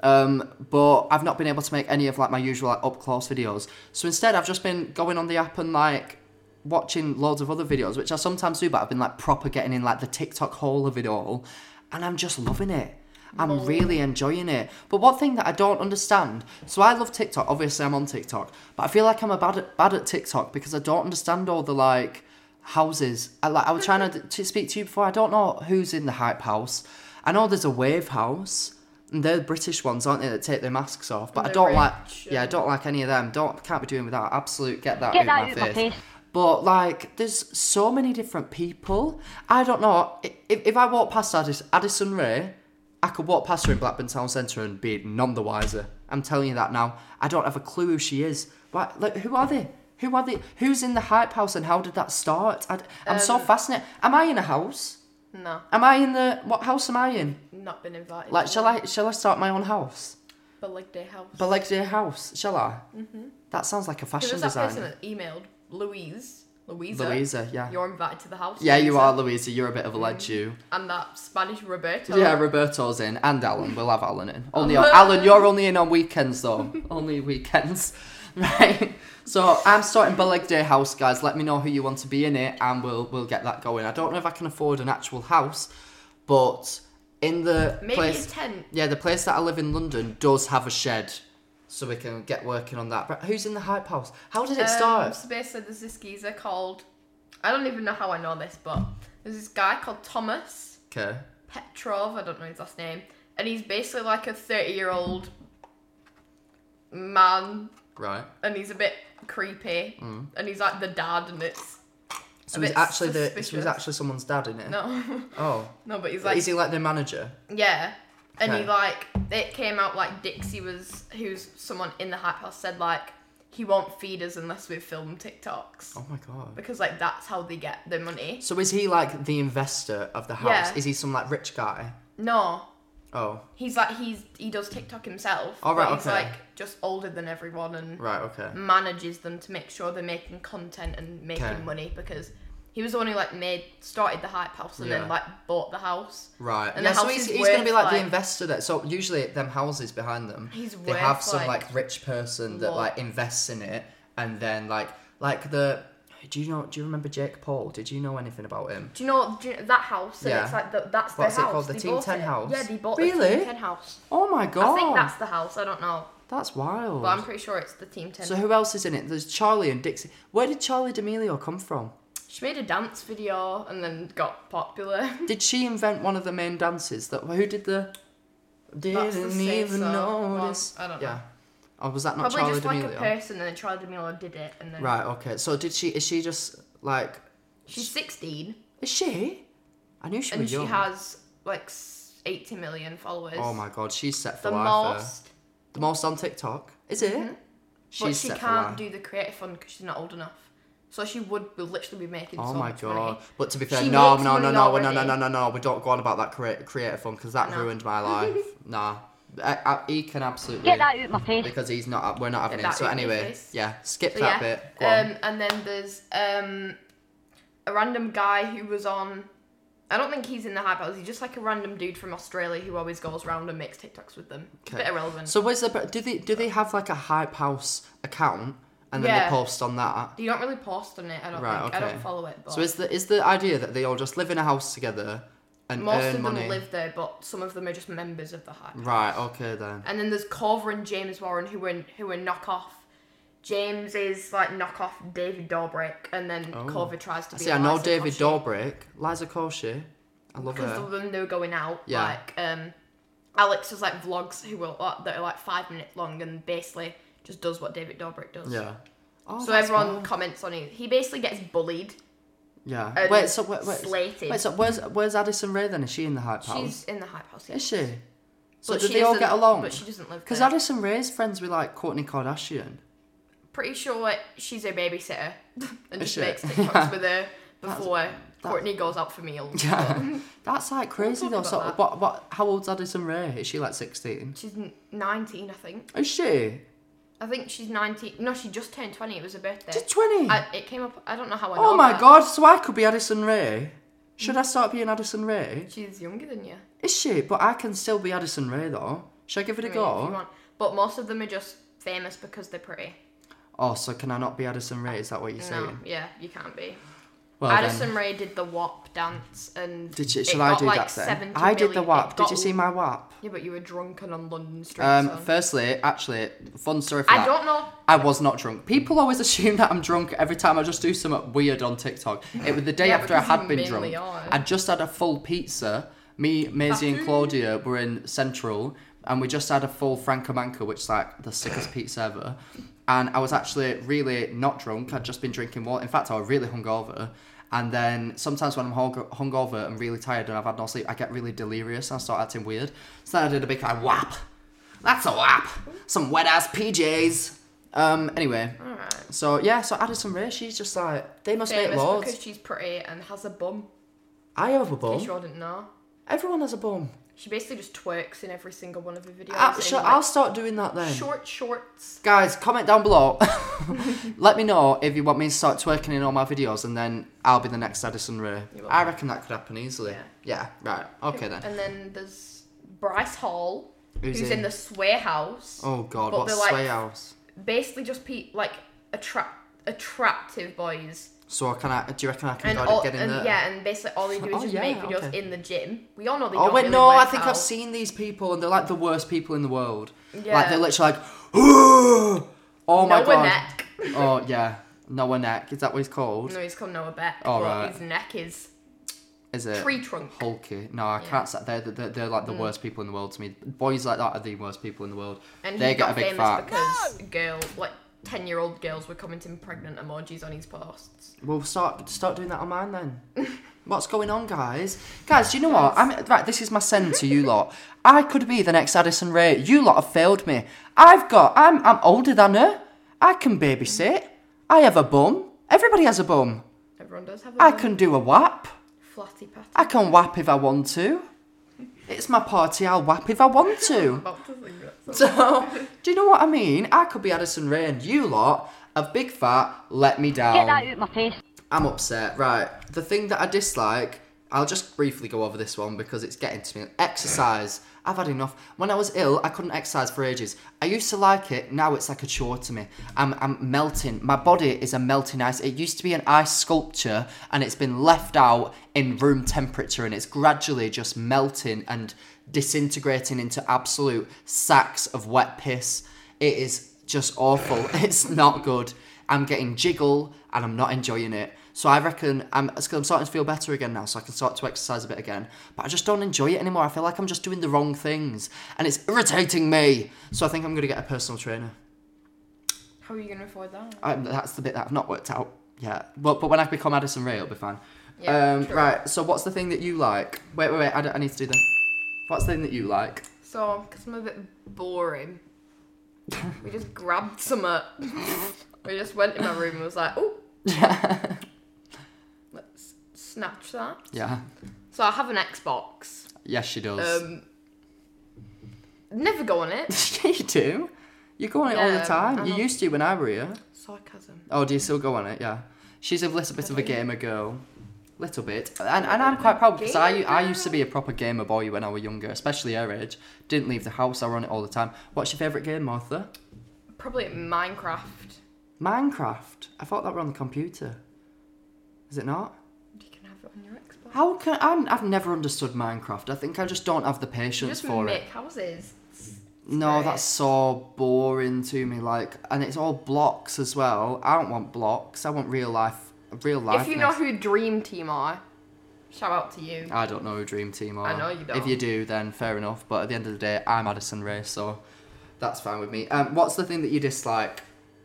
But I've not been able to make any of like my usual like up close videos. So instead, I've just been going on the app and like watching loads of other videos, which I sometimes do, but I've been like proper getting in like the TikTok hole of it all, and I'm just loving it. I'm really enjoying it. But one thing that I don't understand, so I love TikTok, obviously I'm on TikTok, but I feel like I'm bad at TikTok because I don't understand all the like houses. I was trying to speak to you before, I don't know who's in the hype house. I know there's a wave house, and they're British ones, aren't they, that take their masks off, but I don't I don't like any of them. Can't be doing without. Absolute get that out of my face. But, like, there's so many different people. I don't know. If I walk past Addison Rae, I could walk past her in Blackburn Town Centre and be none the wiser. I'm telling you that now. I don't have a clue who she is. Like, who are they? Who's in the hype house and how did that start? I'm so fascinated. Am I in a house? No. Am I in the... What house am I in? Not been invited. Like, shall I start my own house? Beleg Day House. Beleg Day House, shall I? Mm-hmm. That sounds like a fashion There's that designer. person that emailed Louisa, yeah. You're invited to the house. Yeah, Louisa. you are, Louisa. You're a bit of a ledge, you. And that Spanish Roberto. Yeah, Roberto's in, and Alan. We'll have Alan in. Alan, you're only in on weekends, though. Only weekends. Right. So I'm starting Beleg Day House, guys. Let me know who you want to be in it, and we'll get that going. I don't know if I can afford an actual house, but in the Maybe place, a tent. Yeah, the place that I live in London does have a shed, so we can get working on that. But who's in the hype house? How did it start? So basically, there's this geezer called... I don't even know how I know this, but there's this guy called Thomas Okay. Petrov. I don't know his last name. And he's basically like a 30-year-old man. Right. And he's a bit creepy. And he's like the dad, and it's So a he's bit actually suspicious. he's actually someone's dad in it. No. Oh. No, but he's like... Is he like the manager? Yeah. And Okay. he like... It came out like Dixie who's someone in the hype house, said like, he won't feed us unless we film TikToks. Oh my god. Because like that's how they get their money. So is he like the investor of the house? Yeah. Is he some like rich guy? No. Oh. He's like he does TikTok himself. Oh, right, but he's okay. like just older than everyone and Right, okay. manages them to make sure they're making content and making Okay. money, because he was the one who like started the hype house and Yeah. then like bought the house. Right. And yeah, the so house he's is going to be worth, like the like- investor there. So usually them houses behind them, He's they worth, have some like, like rich person that lot. like invests in it, and then like the... Do you remember Jake Paul? Did you know anything about him? Do you know that house? And Yeah. it's like that's What's it their house. called? The They Team bought 10 it. house? Yeah, they bought Really? the Team 10 house. Oh my god. I think that's the house. I don't know. That's wild. But I'm pretty sure it's the Team 10. So who else is in it? There's Charlie and Dixie. Where did Charlie D'Amelio come from? She made a dance video and then got popular. Did she invent one of the main dances? Who did the... That's the Didn't even Say So notice. one. I don't know. Yeah. Oh, was that not Probably Charlie just like D'Amelio? a person, and then Charlie D'Amelio did it, and then Right, okay. So is she just, like... she's 16, Is she? I knew she and was young. she has like 80 million followers. Oh my god, she's set for the life. most. The most on TikTok? Is it? Mhm. She's But she set for can't life. do the creative fund because she's not old enough. So she would literally be making Oh so my much god! money. But to be fair, She no, makes no, money no, no, already. we don't go on about that creative fund because that No. ruined my life. Nah, he can absolutely Get that out my face. because he's not. We're not having Get him. that So out my anyway, face. yeah, skip So that yeah, bit. Go on. and then there's a random guy who was on. I don't think he's in the Hype House. He's just like a random dude from Australia who always goes around and makes TikToks with them. Okay. Bit irrelevant. So where's the? Do they have like a Hype House account and then Yeah. they post on that? You don't really post on it. I don't Right, think. I okay. don't follow it. But So is the idea that they all just live in a house together and most earn of them money? live there, but some of them are just members of the Hype House. Right. Okay then. And then there's Corver and James Warren who are knockoff. James is like knockoff David Dobrik, and then Oh. Corver tries to be. See, I know Liza David Koshy. Dobrik, Liza Koshy. I love Because her. of them, they were going out. Yeah. Like, Alex does like vlogs that are like 5 minutes long, and basically just does what David Dobrik does. Yeah. Oh, So that's everyone wild. comments on it. He basically gets bullied. Yeah. And Wait. So slated. Wait. So where's Addison Rae then? Is she in the Hype House? She's in the Hype House. Yeah. Is she? So But do she they all doesn't- get along? But she doesn't live Because there. Addison Rae's friends with like Kourtney Kardashian. Pretty sure she's her babysitter and Is just she? makes TikToks with her before that's- Courtney goes out for meals. Yeah. That's like crazy talk though. about So that. what? How old's Addison Rae? Is she like 16? She's 19, I think. Is she? I think she's 19. No, she just turned 20. It was her birthday. She's 20. It came up. I don't know how I know. Oh my that. god! So I could be Addison Rae. Should I start being Addison Rae? She's younger than you. Is she? But I can still be Addison Rae though. Should I give it a I mean, if you go? want. But most of them are just famous because they're pretty. Oh, so can I not be Addison Rae? Is that what you're No, saying? yeah, you can't be. Well, Addison then. Rae did the WAP dance and Did she? it Shall I got do like that then? 70 I did the million- WAP. it Did got- you see my WAP? Yeah, but you were drunken on London streets. son. Firstly, actually, fun story for I that. don't know. I was not drunk. People always assume that I'm drunk every time I just do something weird on TikTok. It was the day Yeah, after I because had you been mainly drunk. are. I just had a full pizza. Me, Maisie and Claudia were in Central and we just had a full Francomanca, which is like the sickest pizza ever. And I was actually really not drunk. I'd just been drinking water. In fact, I was really hungover. And then sometimes when I'm hungover and really tired and I've had no sleep, I get really delirious and I start acting weird. So then I did a big kind of WAP. That's a WAP. Some wet ass PJs. Anyway. Alright. So yeah, so Addison Rae, she's just like, they must make Famous loads. because she's pretty and has a bum. I have a In case you bum. all didn't know. Everyone has a bum. She basically just twerks in every single one of her videos. in, I'll start doing that then. short shorts. Guys, comment down below. Let me know if you want me to start twerking in all my videos and then I'll be the next Addison Rae. You will. I reckon that could happen easily. Yeah. Yeah, right. Okay then. And then there's Bryce Hall, Who's who's in? in the Sway House. Oh god, But what's they're like- Sway House? Basically just attractive boys. So do you reckon I can And, get in and there? yeah, and basically all they do is Oh, just yeah, make videos okay. in the gym. We all know they Oh don't wait, really no, I work think out. I've seen these people and they're like the worst people in the world. Yeah. Like they're literally like, oh my Noah god. Neck. Oh yeah, Noah Neck. Is that what he's called? No, he's called Noah Beck. Oh, but right. his neck is Is it tree trunk. hulky? No, I Yeah. can't say they're like the worst people in the world to me. Boys like that are the worst people in the world. And They he get a got big famous fat. because girls, like 10-year-old girls, were commenting pregnant emojis on his posts. We'll start doing that on mine then. What's going on, guys? Guys, do you know what? Right, this is my send to you lot. I could be the next Addison Rae. You lot have failed me. I'm older than her. I can babysit. I have a bum. Everybody has a bum. Everyone does have a I bum. can do a WAP. Flatty patty. I can WAP if I want to. It's my party, I'll WAP if I want to. About to sing that song. So, do you know what I mean? I could be Addison Rae and you lot have big fat let me down. Get that out my face. I'm upset. Right. The thing that I dislike, I'll just briefly go over this one because it's getting to me. Exercise. I've had enough. When I was ill, I couldn't exercise for ages. I used to like it. Now it's like a chore to me. I'm melting. My body is a melting ice. It used to be an ice sculpture and it's been left out in room temperature and it's gradually just melting and disintegrating into absolute sacks of wet piss. It is just awful. It's not good. I'm getting jiggle and I'm not enjoying it. So I reckon I'm starting to feel better again now, so I can start to exercise a bit again. But I just don't enjoy it anymore. I feel like I'm just doing the wrong things and it's irritating me. So I think I'm going to get a personal trainer. How are you going to avoid that? That's the bit that I've not worked out yet. But when I become Addison Rae, it'll be fine. Yeah, true. Right, so what's the thing that you like? Wait, I need to do the... What's the thing that you like? So, because I'm a bit boring, we just grabbed some up. We just went in my room and was like, oh, let's snatch that. Yeah. So I have an Xbox. Yes, she does. Never go on it. You do? You go on it all the Yeah, time. You used to when I were here. Sarcasm. Oh, do you still go on it? Yeah. She's a little bit of a gamer girl. Little bit. And I'm quite proud because I used to be a proper gamer boy when I was younger, especially her age. Didn't leave the house, I were on it all the time. What's your favourite game, Martha? Probably Minecraft. Minecraft? I thought that were on the computer. Is it not? You can have it on your Xbox. How can... I've never understood Minecraft. I think I just don't have the patience Just for make it. houses. No, great. that's so boring to me. Like, and it's all blocks as well. I don't want blocks. I want real life. If you know who Dream Team are, shout out to you. I don't know who Dream Team are. I know you don't. If you do, then fair enough. But at the end of the day, I'm Addison Rae, so that's fine with me. What's the thing that you dislike?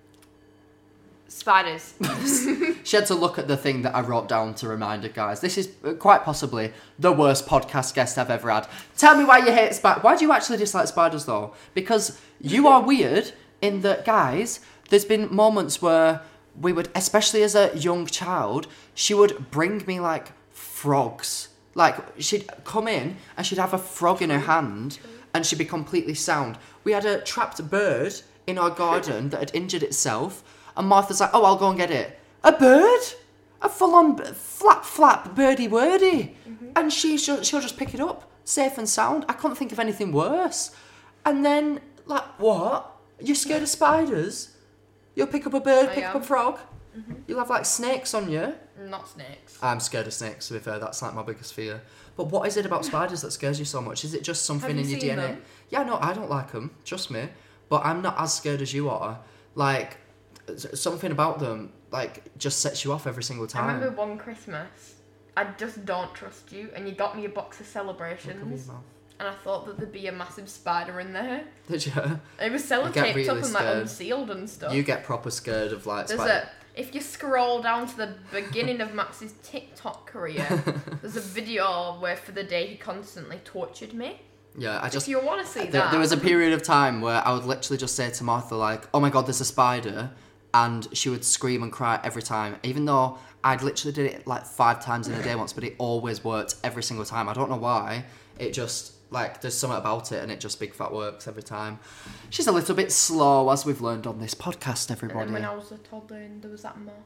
Spiders. She had to look at the thing that I wrote down to remind her, guys. This is quite possibly the worst podcast guest I've ever had. Tell me why you hate spiders. Why do you actually dislike spiders, though? Because you are weird in that, guys, there's been moments where we would, especially as a young child, she would bring me, like, frogs. Like, she'd come in and she'd have a frog in her hand and she'd be completely sound. We had a trapped bird in our garden that had injured itself. And Martha's like, oh, I'll go and get it. A bird? A full-on flap birdie wordy. Mm-hmm. And she'll just pick it up, safe and sound. I couldn't think of anything worse. And then, like, what? You're scared of spiders? You'll pick up a bird, pick up a frog? Mm-hmm. You'll have, like, snakes on you? Not snakes. I'm scared of snakes, to be fair. That's, like, my biggest fear. But what is it about spiders that scares you so much? Is it just something in your DNA? Them? Yeah, no, I don't like them. Trust me. But I'm not as scared as you are. Like... something about them, like, just sets you off every single time. I remember one Christmas, I just don't trust you, and you got me a box of Celebrations, and I thought that there'd be a massive spider in there. Did you? It was sellotaped really up and, like, scared. Unsealed and stuff. You get proper scared of, like, spiders. If you scroll down to the beginning of Max's TikTok career, there's a video where for the day he constantly tortured me. Yeah, if you want to see that. There was a period of time where I would literally just say to Martha, like, oh my god, there's a spider. And she would scream and cry every time, even though I'd literally did it like 5 times in a day once, but it always worked every single time. I don't know why. It just, like, there's something about it and it just big fat works every time. She's a little bit slow, as we've learned on this podcast, everybody. And then when I was a toddler and there was that moth.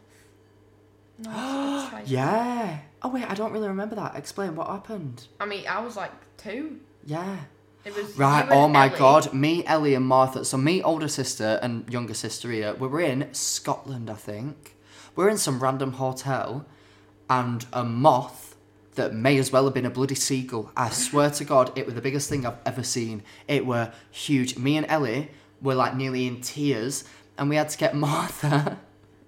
No, yeah. Oh wait, I don't really remember that. Explain what happened. I mean, I was like 2. Yeah. It was right, oh my god, me, Ellie and Martha, so me, older sister and younger sister here, we were in Scotland, I think. We're in some random hotel and a moth that may as well have been a bloody seagull. I swear to god, it was the biggest thing I've ever seen. It were huge. Me and Ellie were like nearly in tears and we had to get Martha.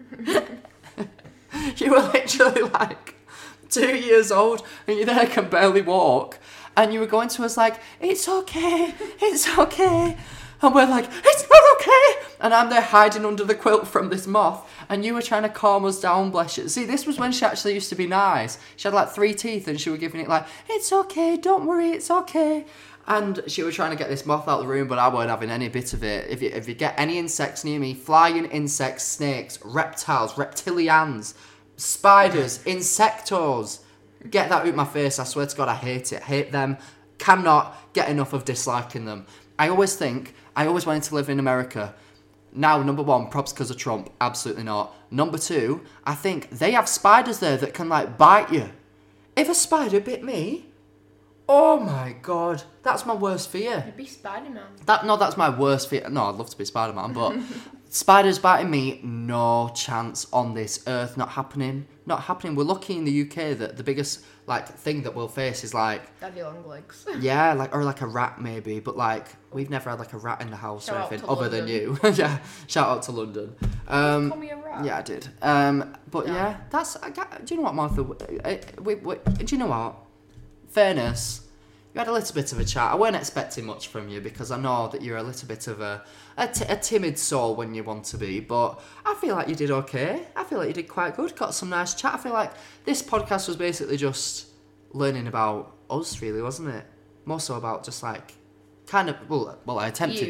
You were literally like 2 years old and you there can barely walk. And you were going to us like, it's okay. And we're like, it's not okay. And I'm there hiding under the quilt from this moth. And you were trying to calm us down, bless you. See, this was when she actually used to be nice. She had like 3 teeth and she was giving it like, it's okay, don't worry, it's okay. And she was trying to get this moth out of the room, but I weren't having any bit of it. If you get any insects near me, flying insects, snakes, reptiles, reptilians, spiders, insectos, get that out of my face. I swear to God, I hate it. Hate them. Cannot get enough of disliking them. I always wanted to live in America. Now, number 1, props because of Trump. Absolutely not. Number 2, I think they have spiders there that can, like, bite you. If a spider bit me, Oh my god, that's my worst fear. You'd be Spider-Man. That's my worst fear. No, I'd love to be Spider-Man, but spiders biting me, no chance on this earth. Not happening. We're lucky in the UK that the biggest thing that we'll face is Daddy long legs. yeah, or a rat maybe, but we've never had a rat in the house Shout or out anything to other than London. you. Yeah, shout out to London. Call me a rat. Yeah, I did. But yeah, do you know what, Martha? Do you know what? Fairness, you had a little bit of a chat. I weren't expecting much from you because I know that you're a little bit of a timid soul when you want to be, but I feel like you did okay. I feel like you did quite good. Got some nice chat. I feel like this podcast was basically just learning about us, really, wasn't it? More so about just kind of, well, I attempted.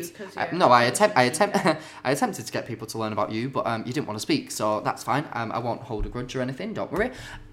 I attempted to get people to learn about you, but you didn't want to speak, so that's fine. I won't hold a grudge or anything. Don't worry.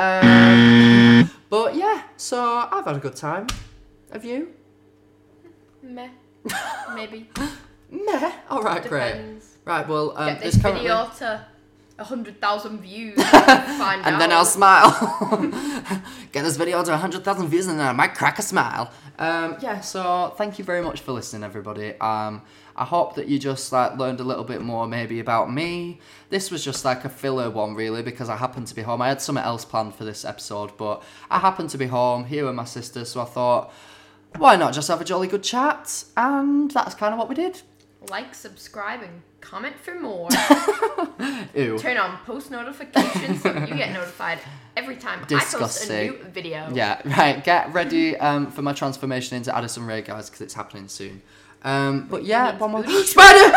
But yeah, so I've had a good time. Have you? Meh. Maybe. Meh. All right, Depends. great. Right, well, Get this this currently... video to 100,000 views. Find out. And then I'll smile. Get this video to 100,000 views and then I might crack a smile. Yeah, so thank you very much for listening, everybody. I hope that you just learned a little bit more maybe about me. This was just a filler one, really, because I happened to be home. I had something else planned for this episode, but I happened to be home here with my sister, so I thought, why not just have a jolly good chat? And that's kind of what we did. Like, subscribe, and comment for more. Ew. Turn on post notifications so you get notified every time I post a new video. Yeah, right. Get ready for my transformation into Addison Rae, guys, because it's happening soon. But yeah, one more. Spider!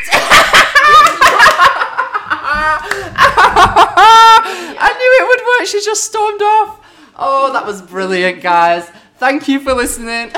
I knew it would work. She just stormed off. Oh, that was brilliant, guys. Thank you for listening.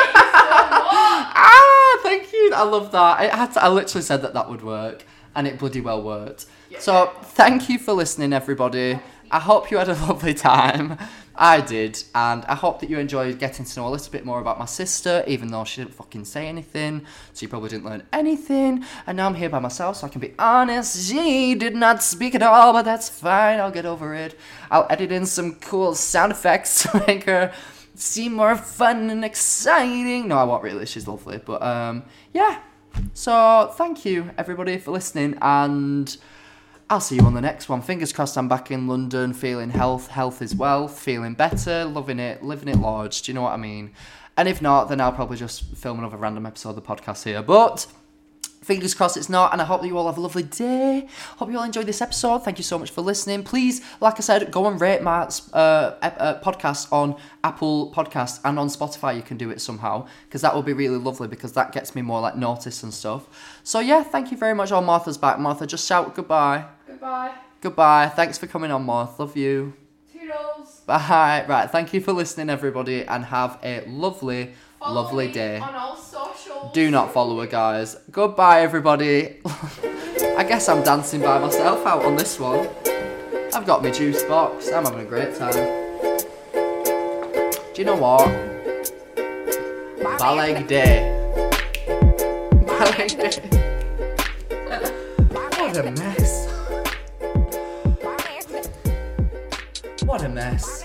Thank you. I love that. I literally said that would work, and it bloody well worked. Yeah. So thank you for listening, everybody. I hope you had a lovely time. I did, and I hope that you enjoyed getting to know a little bit more about my sister, even though she didn't fucking say anything, so you probably didn't learn anything. And now I'm here by myself, so I can be honest. She did not speak at all, but that's fine. I'll get over it. I'll edit in some cool sound effects to make her seem more fun and exciting. No, I won't really. She's lovely, but yeah. So thank you, everybody, for listening, and I'll see you on the next one. Fingers crossed I'm back in London, feeling health is wealth, feeling better, loving it, living it large, do you know what I mean? And if not, then I'll probably just film another random episode of the podcast here. But fingers crossed it's not, and I hope that you all have a lovely day. Hope you all enjoyed this episode. Thank you so much for listening. Please, like I said, go and rate my podcast on Apple Podcasts, and on Spotify you can do it somehow, because that will be really lovely, because that gets me more notice and stuff. So yeah, thank you very much. Oh, Martha's back. Martha, just shout goodbye. Goodbye. Thanks for coming on, Martha. Love you. Toodles. Bye. Right, thank you for listening, everybody, and have a lovely, lovely day. On all socials. Do not follow her, guys. Goodbye, everybody. I guess I'm dancing by myself out on this one. I've got my juice box. I'm having a great time. Do you know what? Baleg day. Baleg day. What a mess. What a mess.